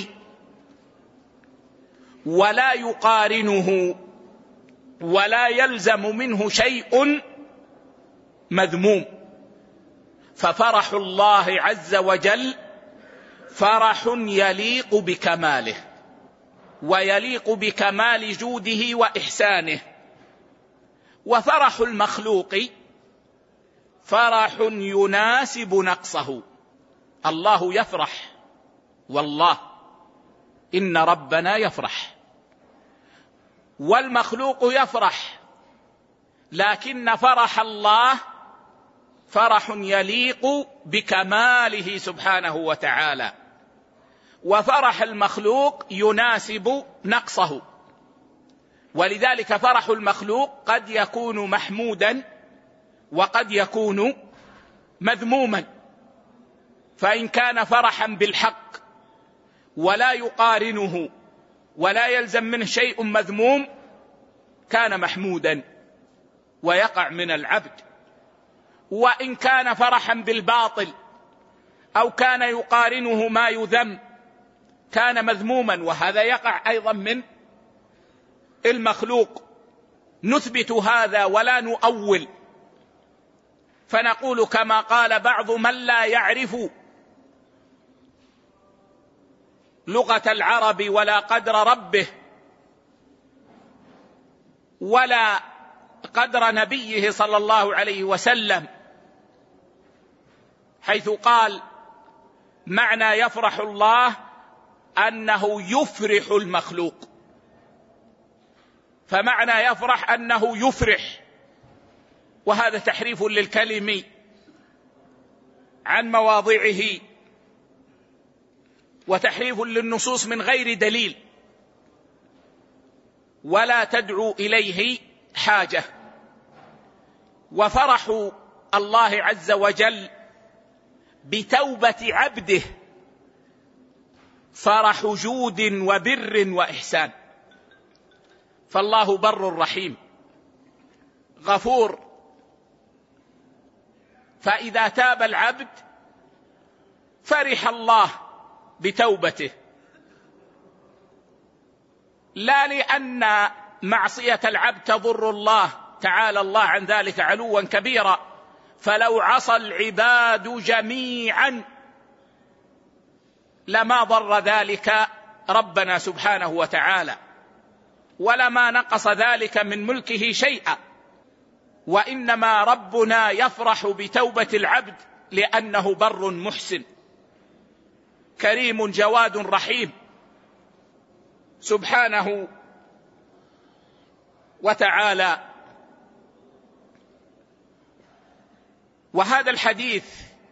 [SPEAKER 1] ولا يقارنه ولا يلزم منه شيء مذموم. ففرح الله عز وجل فرح يليق بكماله ويليق بكمال جوده وإحسانه. وفرح المخلوق فرح يناسب نقصه. الله يفرح، والله إن ربنا يفرح، والمخلوق يفرح، لكن فرح الله فرح يليق بكماله سبحانه وتعالى، وفرح المخلوق يناسب نقصه. ولذلك فرح المخلوق قد يكون محمودا وقد يكون مذموما. فإن كان فرحا بالحق ولا يقارنه ولا يلزم منه شيء مذموم كان محمودا ويقع من العبد. وإن كان فرحا بالباطل أو كان يقارنه ما يذم كان مذموما، وهذا يقع أيضا من المخلوق. نثبت هذا ولا نؤول، فنقول كما قال بعض من لا يعرف لغة العرب ولا قدر ربه ولا قدر نبيه صلى الله عليه وسلم، حيث قال معنى يفرح الله أنه يفرح المخلوق. فمعنى يفرح أنه يفرح، وهذا تحريف للكلم عن مواضعه وتحريف للنصوص من غير دليل ولا تدعو إليه حاجة. وفرح الله عز وجل بتوبة عبده فرح جود وبر وإحسان. فالله بر رحيم غفور، فإذا تاب العبد فرح الله بتوبته، لا لأن معصية العبد تضر الله تعالى الله عن ذلك علوا كبيرا، فلو عصى العباد جميعا لما ضر ذلك ربنا سبحانه وتعالى ولما نقص ذلك من ملكه شيئا. وإنما ربنا يفرح بتوبة العبد لأنه بر محسن كريم جواد رحيم سبحانه وتعالى. وهذا الحديث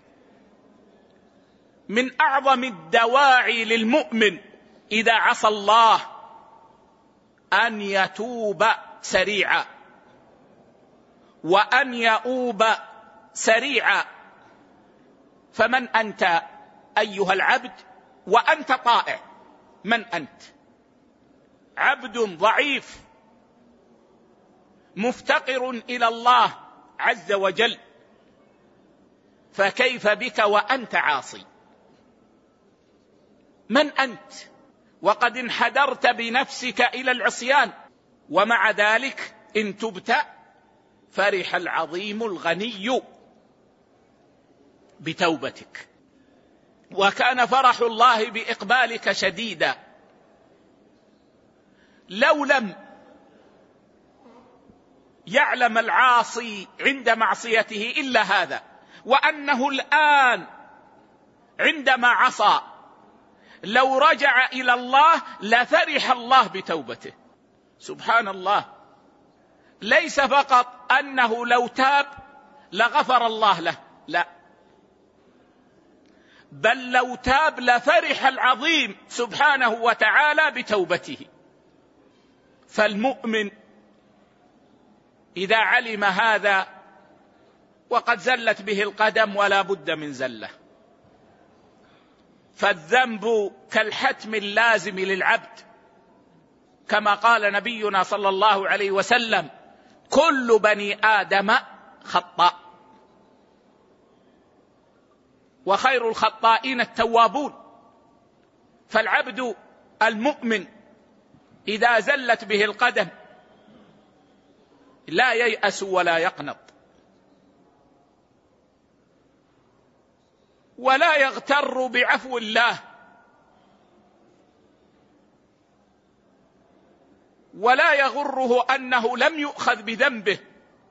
[SPEAKER 1] من أعظم الدواعي للمؤمن إذا عصى الله أن يتوب سريعا وأن يؤوب سريعا. فمن أنت أيها العبد وأنت طائع؟ من أنت؟ عبد ضعيف مفتقر إلى الله عز وجل، فكيف بك وأنت عاصي؟ من أنت وقد انحدرت بنفسك إلى العصيان؟ ومع ذلك إن تبت فرح العظيم الغني بتوبتك. وكان فرح الله بإقبالك شديدا. لو لم يعلم العاصي عند معصيته إلا هذا، وأنه الآن عندما عصى لو رجع إلى الله لفرح الله بتوبته. سبحان الله، ليس فقط أنه لو تاب لغفر الله له، لا، بل لو تاب لفرح العظيم سبحانه وتعالى بتوبته. فالمؤمن إذا علم هذا وقد زلت به القدم ولا بد من زلة، فالذنب كالحتم اللازم للعبد، كما قال نبينا صلى الله عليه وسلم: كل بني آدم خطاء وخير الخطائين التوابون. فالعبد المؤمن إذا زلت به القدم لا ييأس ولا يقنط، ولا يغتر بعفو الله، ولا يغره أنه لم يؤخذ بذنبه،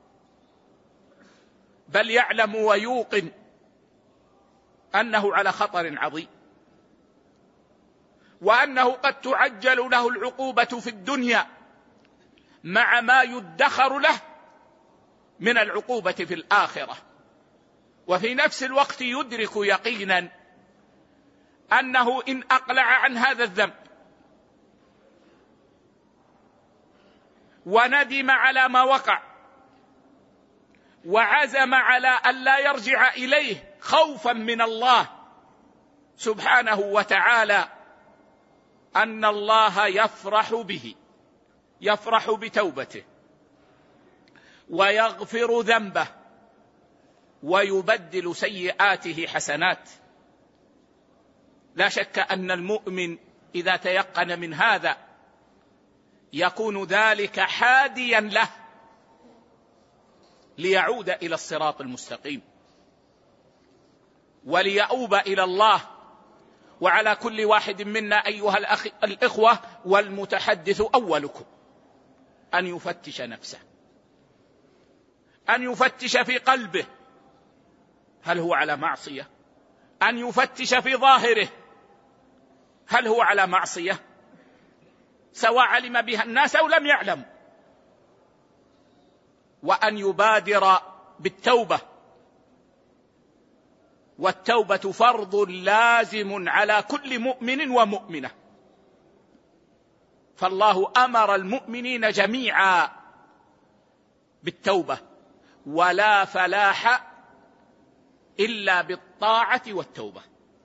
[SPEAKER 1] بل يعلم ويوقن أنه على خطر عظيم، وأنه قد تعجل له العقوبة في الدنيا مع ما يدخر له من العقوبة في الآخرة. وفي نفس الوقت يدرك يقينا أنه إن أقلع عن هذا الذنب وندم على ما وقع وعزم على أن لا يرجع إليه خوفا من الله سبحانه وتعالى، أن الله يفرح به، يفرح بتوبته ويغفر ذنبه ويبدل سيئاته حسنات. لا شك أن المؤمن إذا تيقن من هذا يكون ذلك حاديا له ليعود إلى الصراط المستقيم وليؤوب إلى الله. وعلى كل واحد منا أيها الإخوة والمتحدث أولكم أن يفتش نفسه، أن يفتش في قلبه هل هو على معصية، أن يفتش في ظاهره هل هو على معصية، سواء علم بها الناس أو لم يعلم، وأن يبادر بالتوبة. والتوبة فرض لازم على كل مؤمن ومؤمنة، فالله أمر المؤمنين جميعا بالتوبة، ولا فلاح إلا بالطاعة والتوبة.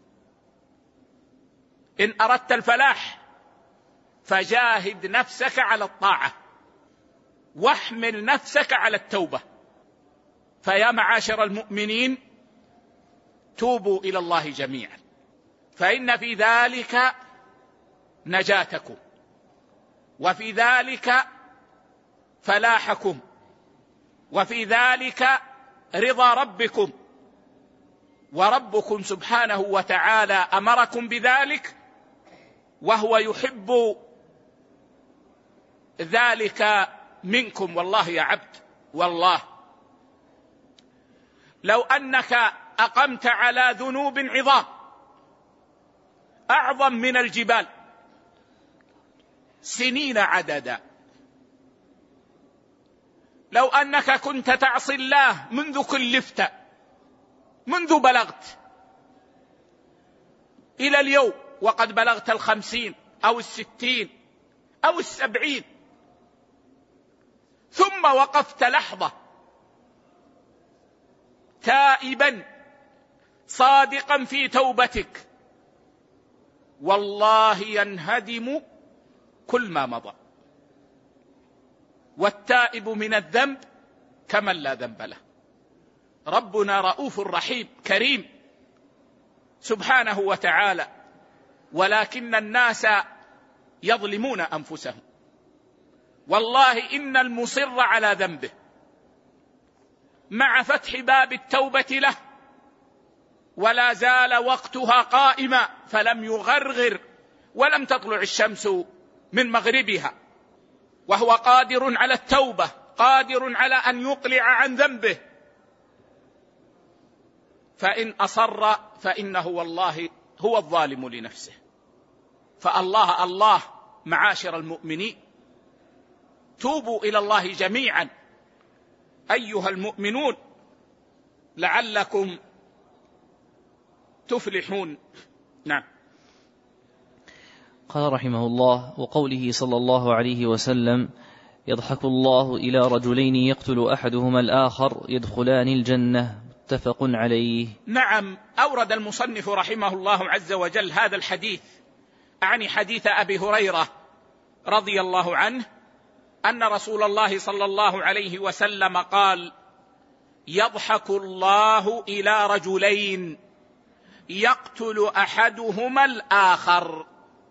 [SPEAKER 1] إن أردت الفلاح فجاهد نفسك على الطاعة واحمل نفسك على التوبة. فيا معاشر المؤمنين توبوا إلى الله جميعا، فإن في ذلك نجاتكم، وفي ذلك فلاحكم، وفي ذلك رضا ربكم. وربكم سبحانه وتعالى أمركم بذلك وهو يحب ذلك منكم. والله يا عبد، والله لو أنك أقمت على ذنوب عظام أعظم من الجبال سنين عددا، لو أنك كنت تعصي الله منذ كلفت، منذ بلغت إلى اليوم، وقد بلغت 50 أو 60 أو 70، ثم وقفت لحظة تائبا صادقا في توبتك، والله ينهدم كل ما مضى. والتائب من الذنب كمن لا ذنب له. ربنا رؤوف رحيم كريم سبحانه وتعالى، ولكن الناس يظلمون أنفسهم. والله إن المصر على ذنبه مع فتح باب التوبة له ولا زال وقتها قائما فلم يغرغر ولم تطلع الشمس من مغربها، وهو قادر على التوبة، قادر على أن يقلع عن ذنبه، فإن أصر فإنه والله هو الظالم لنفسه. فالله الله معاشر المؤمنين توبوا إلى الله جميعا أيها المؤمنون لعلكم تفلحون. نعم.
[SPEAKER 2] قال رحمه الله: وقوله صلى الله عليه وسلم: يضحك الله إلى رجلين يقتل أحدهما الآخر يدخلان الجنة، متفق عليه.
[SPEAKER 1] نعم، أورد المصنف رحمه الله عز وجل هذا الحديث عن حديث أبي هريرة رضي الله عنه أن رسول الله صلى الله عليه وسلم قال: يضحك الله إلى رجلين يقتل أحدهما الآخر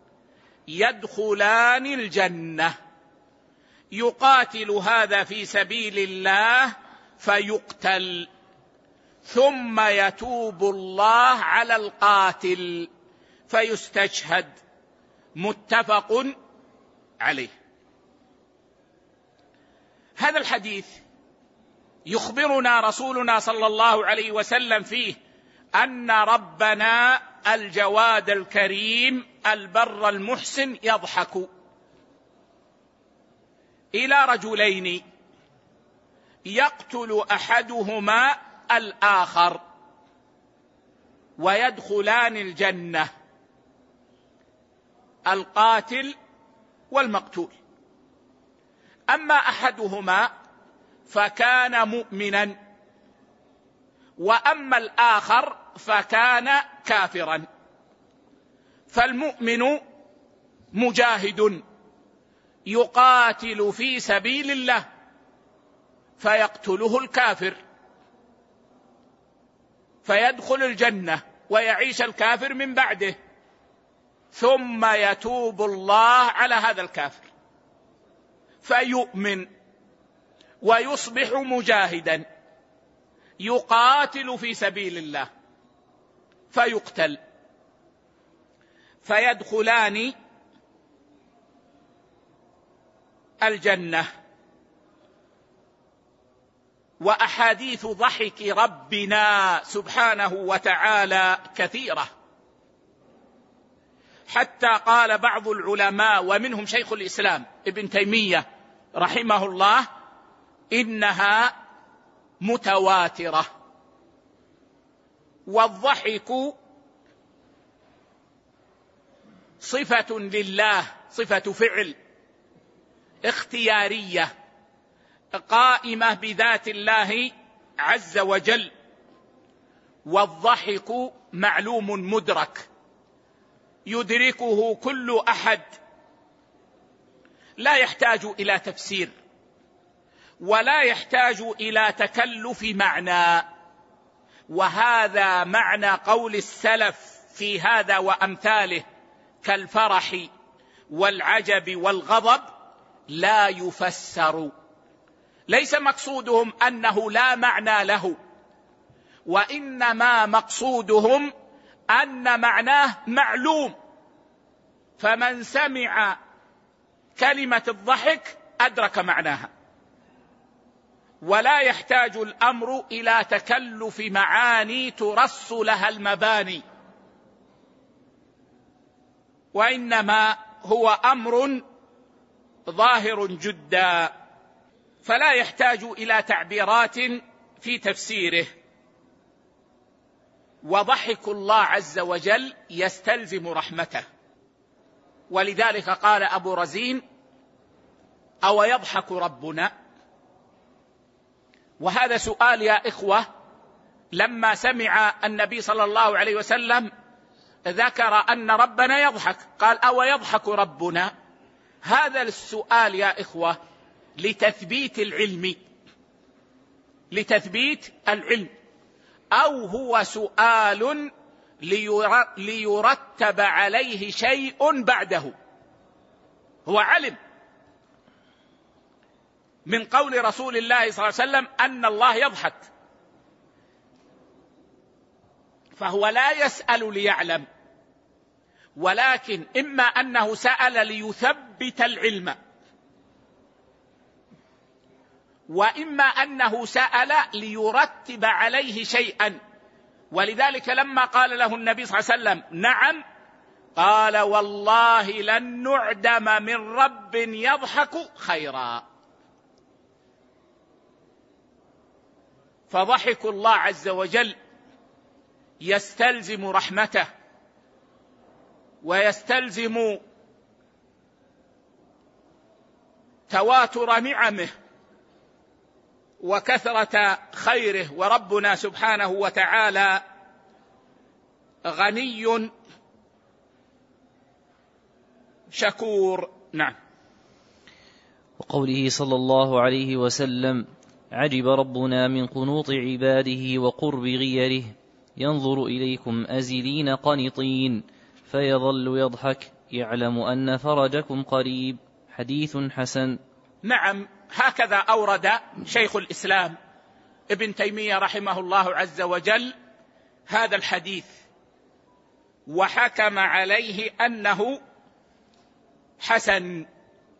[SPEAKER 1] يدخلان الجنة، يقاتل هذا في سبيل الله فيقتل، ثم يتوب الله على القاتل فيستشهد. متفق عليه. هذا الحديث يخبرنا رسولنا صلى الله عليه وسلم فيه أن ربنا الجواد الكريم البر المحسن يضحك إلى رجلين يقتل أحدهما الآخر ويدخلان الجنة، القاتل والمقتول. أما أحدهما فكان مؤمنا، وأما الآخر فكان كافرا. فالمؤمن مجاهد يقاتل في سبيل الله فيقتله الكافر فيدخل الجنة ويعيش الكافر من بعده، ثم يتوب الله على هذا الكافر فيؤمن ويصبح مجاهدا يقاتل في سبيل الله فيقتل، فيدخلان الجنة. وأحاديث ضحك ربنا سبحانه وتعالى كثيرة، حتى قال بعض العلماء ومنهم شيخ الإسلام ابن تيمية رحمه الله إنها متواترة. والضحك صفة لله، صفة فعل اختيارية قائمة بذات الله عز وجل، والضحك معلوم مدرك يدركه كل أحد، لا يحتاج إلى تفسير ولا يحتاج إلى تكلف معنى. وهذا معنى قول السلف في هذا وأمثاله كالفرح والعجب والغضب لا يفسر. ليس مقصودهم أنه لا معنى له، وإنما مقصودهم أن معناه معلوم، فمن سمع كلمة الضحك أدرك معناها، ولا يحتاج الأمر إلى تكلف معاني ترص لها المباني، وإنما هو أمر ظاهر جدا، فلا يحتاج إلى تعبيرات في تفسيره. وضحك الله عز وجل يستلزم رحمته، ولذلك قال أبو رزين: أو يضحك ربنا؟ وهذا سؤال يا إخوة. لما سمع النبي صلى الله عليه وسلم ذكر أن ربنا يضحك قال: أو يضحك ربنا؟ هذا السؤال يا إخوة لتثبيت العلم، لتثبيت العلم، أو هو سؤال ليرتب عليه شيء بعده؟ هو علم من قول رسول الله صلى الله عليه وسلم أن الله يضحك، فهو لا يسأل ليعلم، ولكن إما أنه سأل ليثبت العلم، وإما أنه سأل ليرتب عليه شيئا. ولذلك لما قال له النبي صلى الله عليه وسلم نعم، قال: والله لن نعدم من رب يضحك خيرا. فضحك الله عز وجل يستلزم رحمته، ويستلزم تواتر نعمه وكثرة خيره، وربنا سبحانه وتعالى غني شكور. نعم.
[SPEAKER 2] وقوله صلى الله عليه وسلم: عجب ربنا من قنوط عباده وقرب غيره، ينظر إليكم أزلين قنطين فيظل يضحك، يعلم أن فرجكم قريب. حديث حسن.
[SPEAKER 1] نعم، هكذا أورد شيخ الإسلام ابن تيمية رحمه الله عز وجل هذا الحديث، وحكم عليه أنه حسن.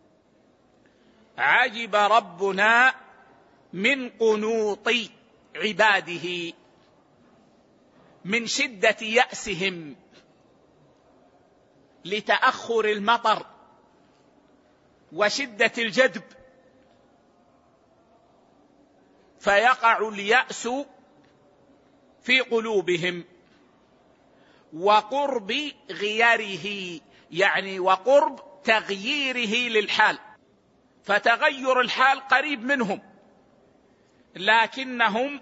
[SPEAKER 1] عجب ربنا من قنوط عباده، من شدة يأسهم لتأخر المطر وشدة الجدب، فيقع اليأس في قلوبهم، وقرب غيره، يعني وقرب تغييره للحال، فتغير الحال قريب منهم، لكنهم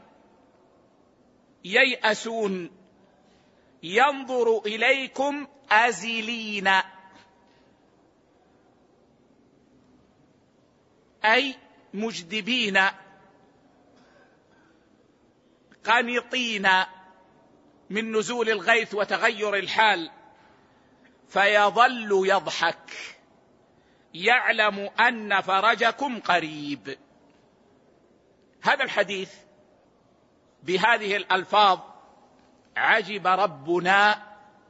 [SPEAKER 1] ييأسون. ينظر إليكم أزلين، أي مجدبين قانطين من نزول الغيث وتغير الحال، فيظل يضحك، يعلم أن فرجكم قريب. هذا الحديث بهذه الألفاظ: عجب ربنا،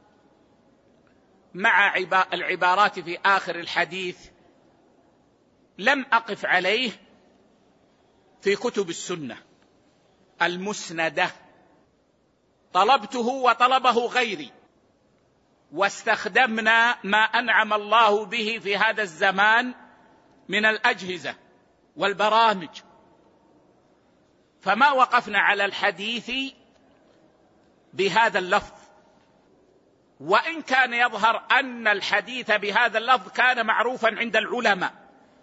[SPEAKER 1] مع العبارات في آخر الحديث، لم أقف عليه في كتب السنة المسندة، طلبته وطلبه غيري، واستخدمنا ما أنعم الله به في هذا الزمان من الأجهزة والبرامج، فما وقفنا على الحديث بهذا اللفظ. وإن كان يظهر أن الحديث بهذا اللفظ كان معروفا عند العلماء،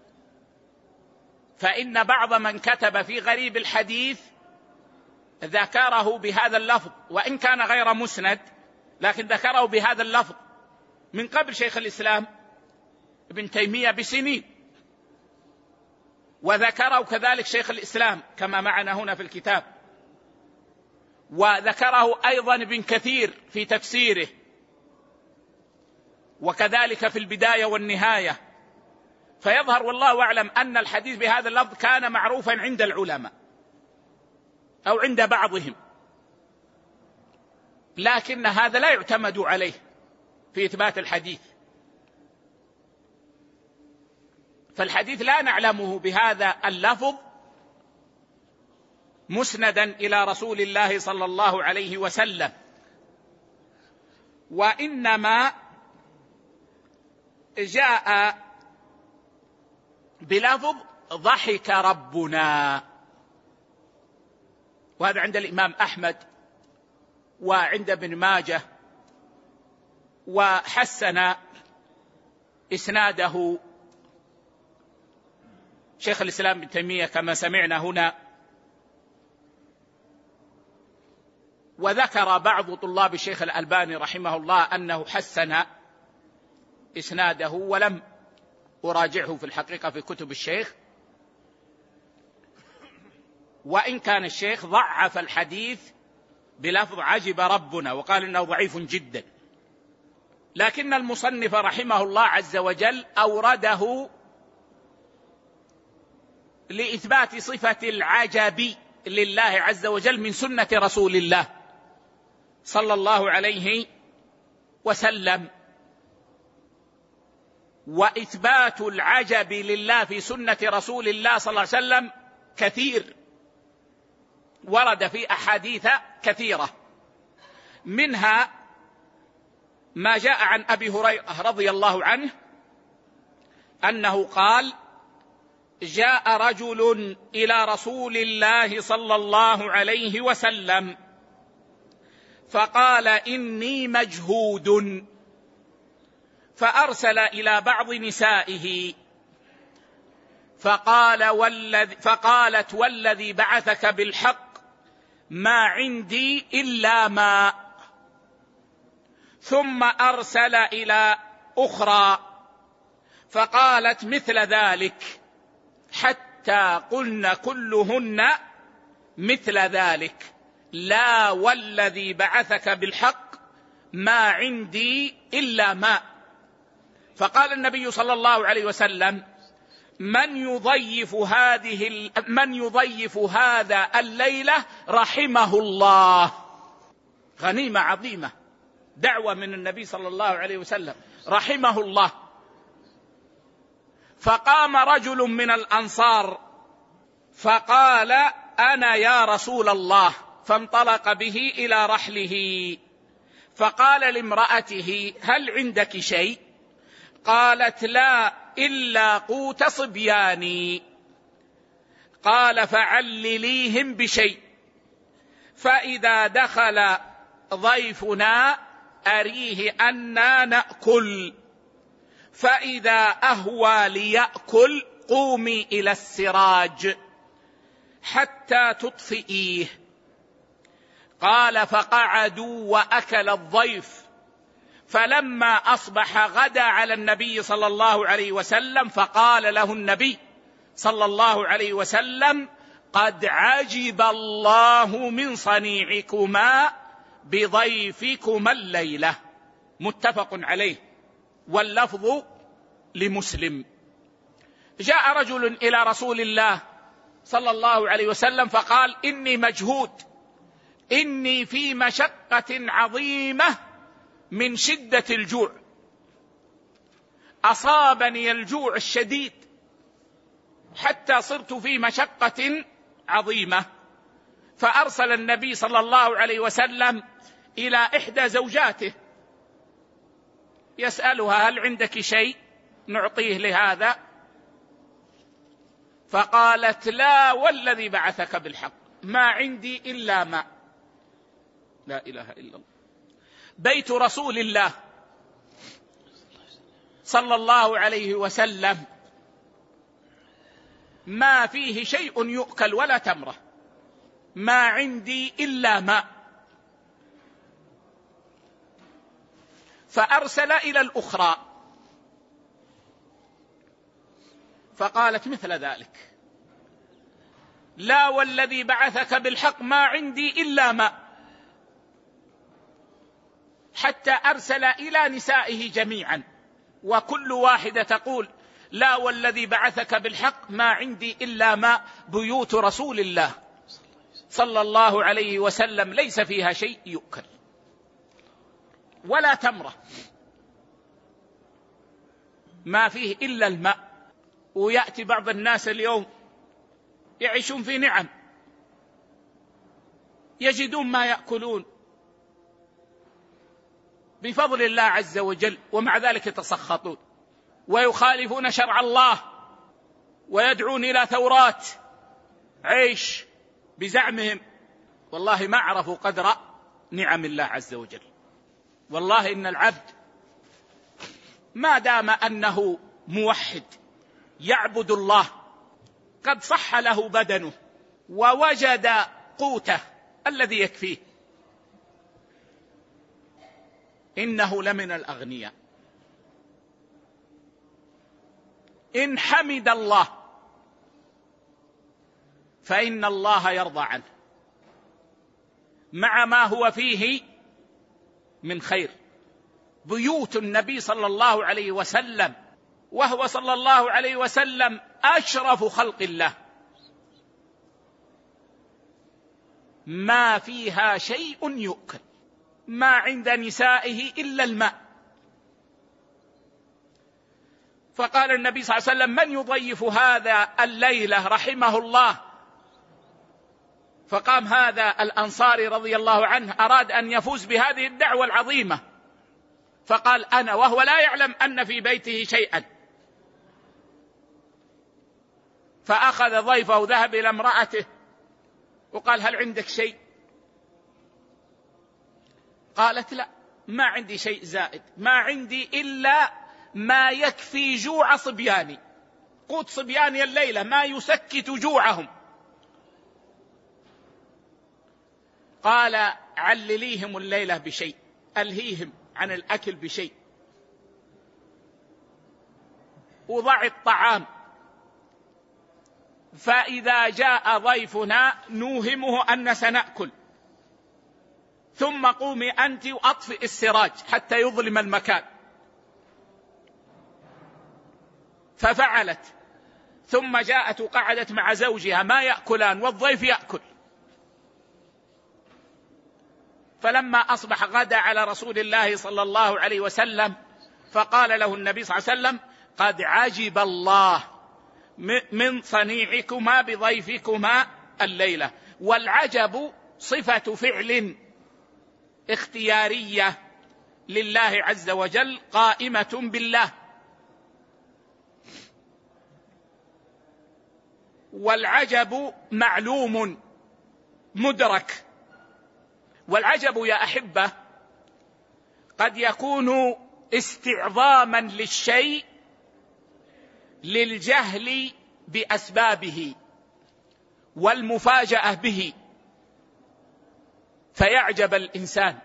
[SPEAKER 1] فإن بعض من كتب في غريب الحديث ذكره بهذا اللفظ، وإن كان غير مسند، لكن ذكره بهذا اللفظ من قبل شيخ الإسلام ابن تيمية بسنين، وذكره كذلك شيخ الإسلام كما معنا هنا في الكتاب، وذكره أيضا ابن كثير في تفسيره، وكذلك في البداية والنهاية. فيظهر والله أعلم أن الحديث بهذا اللفظ كان معروفا عند العلماء أو عند بعضهم، لكن هذا لا يعتمد عليه في إثبات الحديث، فالحديث لا نعلمه بهذا اللفظ مسندا إلى رسول الله صلى الله عليه وسلم، وإنما جاء بلفظ ضحك ربنا، وهذا عند الإمام أحمد وعند ابن ماجه، وحسن إسناده شيخ الإسلام ابن تيمية كما سمعنا هنا. وذكر بعض طلاب الشيخ الألباني رحمه الله أنه حسن إسناده، ولم أراجعه في الحقيقة في كتب الشيخ، وإن كان الشيخ ضعف الحديث بلفظ عجب ربنا وقال إنه ضعيف جدا، لكن المصنف رحمه الله عز وجل أورده لإثبات صفة العجب لله عز وجل من سنة رسول الله صلى الله عليه وسلم. وإثبات العجب لله في سنة رسول الله صلى الله عليه وسلم كثير، ورد في أحاديث كثيرة، منها ما جاء عن أبي هريرة رضي الله عنه أنه قال: جاء رجل إلى رسول الله صلى الله عليه وسلم فقال: إني مجهود، فأرسل إلى بعض نسائه فقالت: والذي بعثك بالحق ما عندي إلا ماء. ثم أرسل إلى أخرى فقالت مثل ذلك، حتى قلن كلهن مثل ذلك: لا والذي بعثك بالحق ما عندي إلا ماء. فقال النبي صلى الله عليه وسلم: من يضيف هذا الليلة رحمه الله. غنيمة عظيمة، دعوة من النبي صلى الله عليه وسلم، رحمه الله. فقام رجل من الأنصار فقال: أنا يا رسول الله. فانطلق به إلى رحله، فقال لامرأته: هل عندك شيء؟ قالت: لا إلا قوت صبياني. قال: فعلليهم بشيء، فإذا دخل ضيفنا أريه أنا نأكل، فإذا أهوى ليأكل قومي إلى السراج حتى تطفئيه. قال: فقعدوا وأكل الضيف. فلما أصبح غدا على النبي صلى الله عليه وسلم، فقال له النبي صلى الله عليه وسلم: قد عجب الله من صنيعكما بضيفكما الليلة. متفق عليه، واللفظ لمسلم. جاء رجل إلى رسول الله صلى الله عليه وسلم فقال: إني مجهود، إني في مشقة عظيمة من شدة الجوع، أصابني الجوع الشديد حتى صرت في مشقة عظيمة. فأرسل النبي صلى الله عليه وسلم إلى إحدى زوجاته يسألها: هل عندك شيء نعطيه لهذا؟ فقالت: لا والذي بعثك بالحق ما عندي إلا ماء. لا إله إلا الله. بيت رسول الله صلى الله عليه وسلم ما فيه شيء يؤكل ولا تمرة، ما عندي إلا ماء. فأرسل إلى الأخرى فقالت مثل ذلك: لا والذي بعثك بالحق ما عندي إلا ماء. حتى أرسل إلى نسائه جميعا، وكل واحدة تقول: لا والذي بعثك بالحق ما عندي إلا ماء. بيوت رسول الله صلى الله عليه وسلم ليس فيها شيء يؤكل ولا تمرة، ما فيه إلا الماء. ويأتي بعض الناس اليوم يعيشون في نعم، يجدون ما يأكلون بفضل الله عز وجل، ومع ذلك يتسخطون ويخالفون شرع الله ويدعون إلى ثورات عيش بزعمهم. والله ما عرفوا قدر نعم الله عز وجل. والله إن العبد ما دام أنه موحد يعبد الله، قد صح له بدنه ووجد قوته الذي يكفيه، إنه لمن الأغنياء. إن حمد الله فإن الله يرضى عنه مع ما هو فيه من خير. بيوت النبي صلى الله عليه وسلم، وهو صلى الله عليه وسلم أشرف خلق الله، ما فيها شيء يؤكل، ما عند نسائه إلا الماء. فقال النبي صلى الله عليه وسلم: من يضيف هذا الليلة رحمه الله؟ فقام هذا الأنصاري رضي الله عنه أراد أن يفوز بهذه الدعوة العظيمة، فقال: أنا، وهو لا يعلم أن في بيته شيئا. فأخذ ضيفه وذهب إلى امرأته وقال: هل عندك شيء؟ قالت: لا، ما عندي شيء زائد، ما عندي إلا ما يكفي جوع صبياني، قوت صبياني الليلة، ما يسكت جوعهم. قال: علليهم الليلة بشيء، ألهيهم عن الأكل بشيء، وضع الطعام فإذا جاء ضيفنا نوهمه أن سنأكل، ثم قومي أنت وأطفئ السراج حتى يظلم المكان. ففعلت، ثم جاءت وقعدت مع زوجها ما يأكلان والضيف يأكل. فلما أصبح غدا على رسول الله صلى الله عليه وسلم، فقال له النبي صلى الله عليه وسلم: قد عجب الله من صنيعكما بضيفكما الليلة. والعجب صفة فعل اختيارية لله عز وجل قائمة بالله. والعجب معلوم مدرك. والعجب يا أحبة قد يكون استعظاما للشيء للجهل بأسبابه والمفاجأة به، فيعجب الإنسان.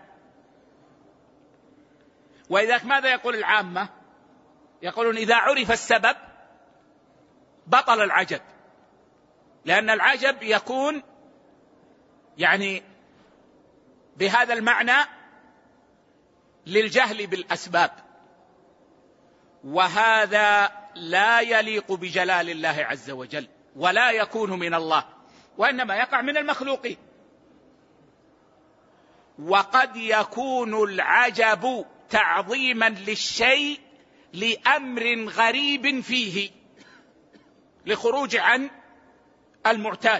[SPEAKER 1] وإذا ماذا يقول العامة؟ يقولون إذا عرف السبب بطل العجب، لأن العجب يكون يعني بهذا المعنى للجهل بالأسباب، وهذا لا يليق بجلال الله عز وجل ولا يكون من الله، وإنما يقع من المخلوقين. وقد يكون العجب تعظيما للشيء لأمر غريب فيه، لخروج عن المعتاد،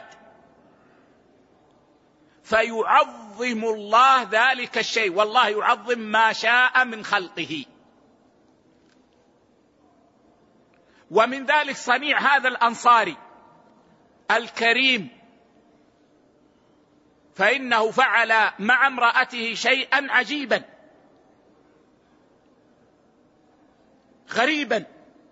[SPEAKER 1] فيعظم الله ذلك الشيء، والله يعظم ما شاء من خلقه. ومن ذلك صنيع هذا الأنصاري الكريم، فإنه فعل مع امرأته شيئا عجيبا غريبا،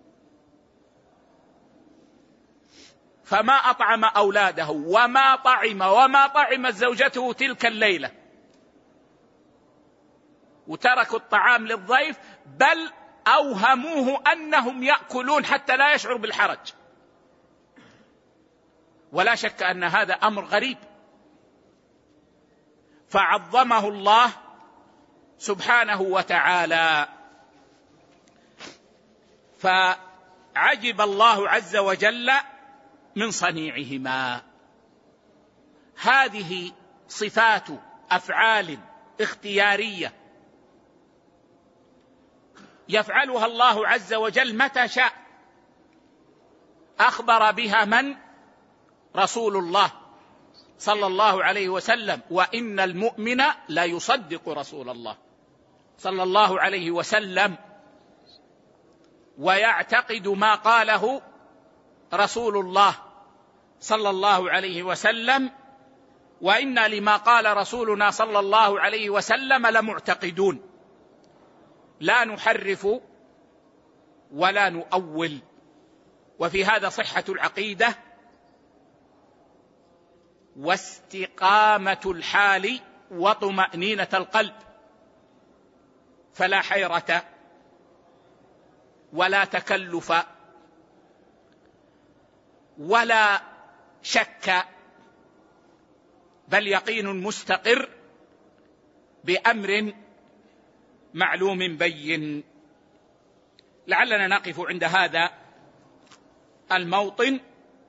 [SPEAKER 1] فما أطعم أولاده وما طعمت زوجته تلك الليلة، وتركوا الطعام للضيف، بل أوهموه أنهم يأكلون حتى لا يشعر بالحرج. ولا شك أن هذا أمر غريب، فعظمه الله سبحانه وتعالى. فعجب الله عز وجل من صنيعهما. هذه صفات أفعال اختيارية يفعلها الله عز وجل متى شاء. أخبر بها من؟ رسول الله صلى الله عليه وسلم: وإن المؤمن لا يصدق رسول الله صلى الله عليه وسلم ويعتقد ما قاله رسول الله صلى الله عليه وسلم، وإنا لما قال رسولنا صلى الله عليه وسلم لمعتقدون، لا نحرف ولا نؤول. وفي هذا صحة العقيدة واستقامة الحال وطمأنينة القلب، فلا حيرة ولا تكلف ولا شك، بل يقين مستقر بأمر معلوم بين. لعلنا نقف عند هذا الموطن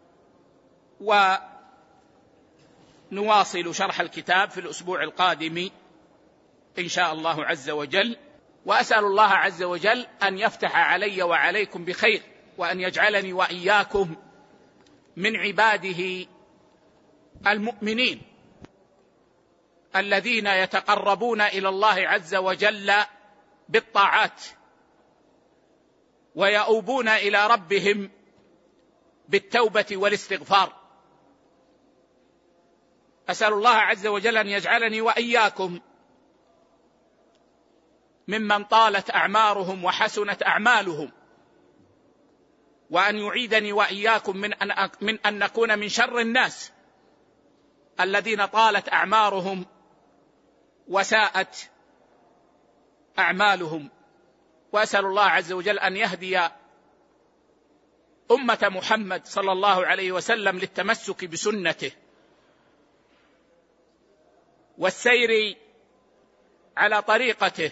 [SPEAKER 1] ونواصل شرح الكتاب في الأسبوع القادم إن شاء الله عز وجل. وأسأل الله عز وجل أن يفتح علي وعليكم بخير، وأن يجعلني وإياكم من عباده المؤمنين الذين يتقربون إلى الله عز وجل بالطاعات ويؤوبون إلى ربهم بالتوبة والاستغفار. أسأل الله عز وجل أن يجعلني وإياكم ممن طالت أعمارهم وحسنت أعمالهم، وأن يعيدني وإياكم من أن نكون من شر الناس الذين طالت أعمارهم وساءت أعمالهم. وأسأل الله عز وجل أن يهدي أمة محمد صلى الله عليه وسلم للتمسك بسنته والسير على طريقته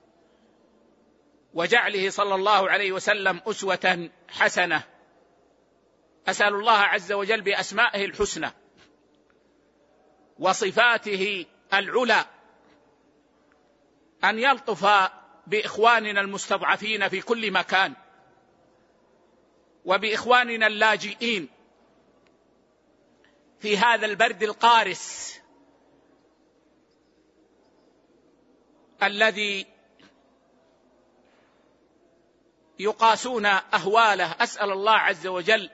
[SPEAKER 1] وجعله صلى الله عليه وسلم أسوة حسنة. أسأل الله عز وجل بأسمائه الحسنى وصفاته العلى أن يلطف بإخواننا المستضعفين في كل مكان، وبإخواننا اللاجئين في هذا البرد القارس الذي يقاسون أهواله. أسأل الله عز وجل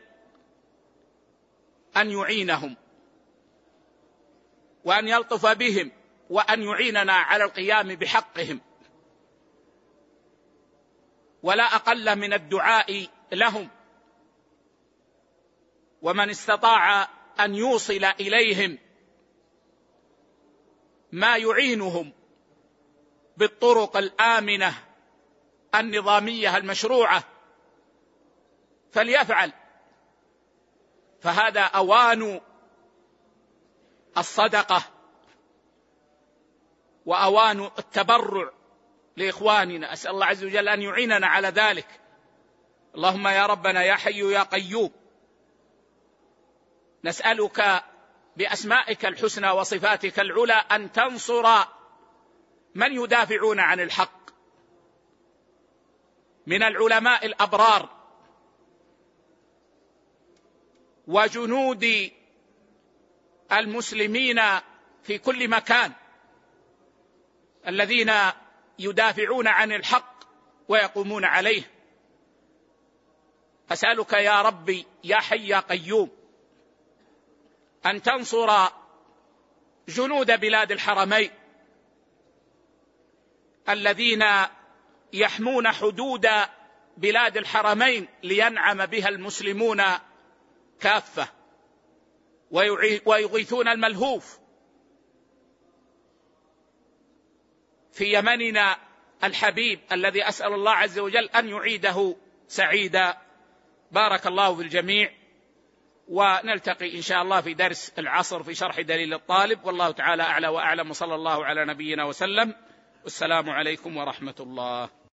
[SPEAKER 1] أن يعينهم وأن يلطف بهم وأن يعيننا على القيام بحقهم، ولا أقل من الدعاء لهم. ومن استطاع أن يوصل إليهم ما يعينهم بالطرق الآمنة النظامية المشروعة فليفعل، فهذا أوان الصدقة وأوان التبرع لإخواننا. أسأل الله عز وجل أن يعيننا على ذلك. اللهم يا ربنا يا حي يا قيوم، نسألك بأسمائك الحسنى وصفاتك العلى أن تنصر من يدافعون عن الحق من العلماء الأبرار وجنود المسلمين في كل مكان الذين يدافعون عن الحق ويقومون عليه. أسألك يا ربي يا حي يا قيوم أن تنصر جنود بلاد الحرمين الذين يحمون حدود بلاد الحرمين لينعم بها المسلمون كافة ويغيثون الملهوف في يمننا الحبيب الذي أسأل الله عز وجل أن يعيده سعيدا. بارك الله في الجميع، ونلتقي إن شاء الله في درس العصر في شرح دليل الطالب، والله تعالى أعلى وأعلم، وصلى الله على نبينا وسلم، والسلام عليكم ورحمة الله.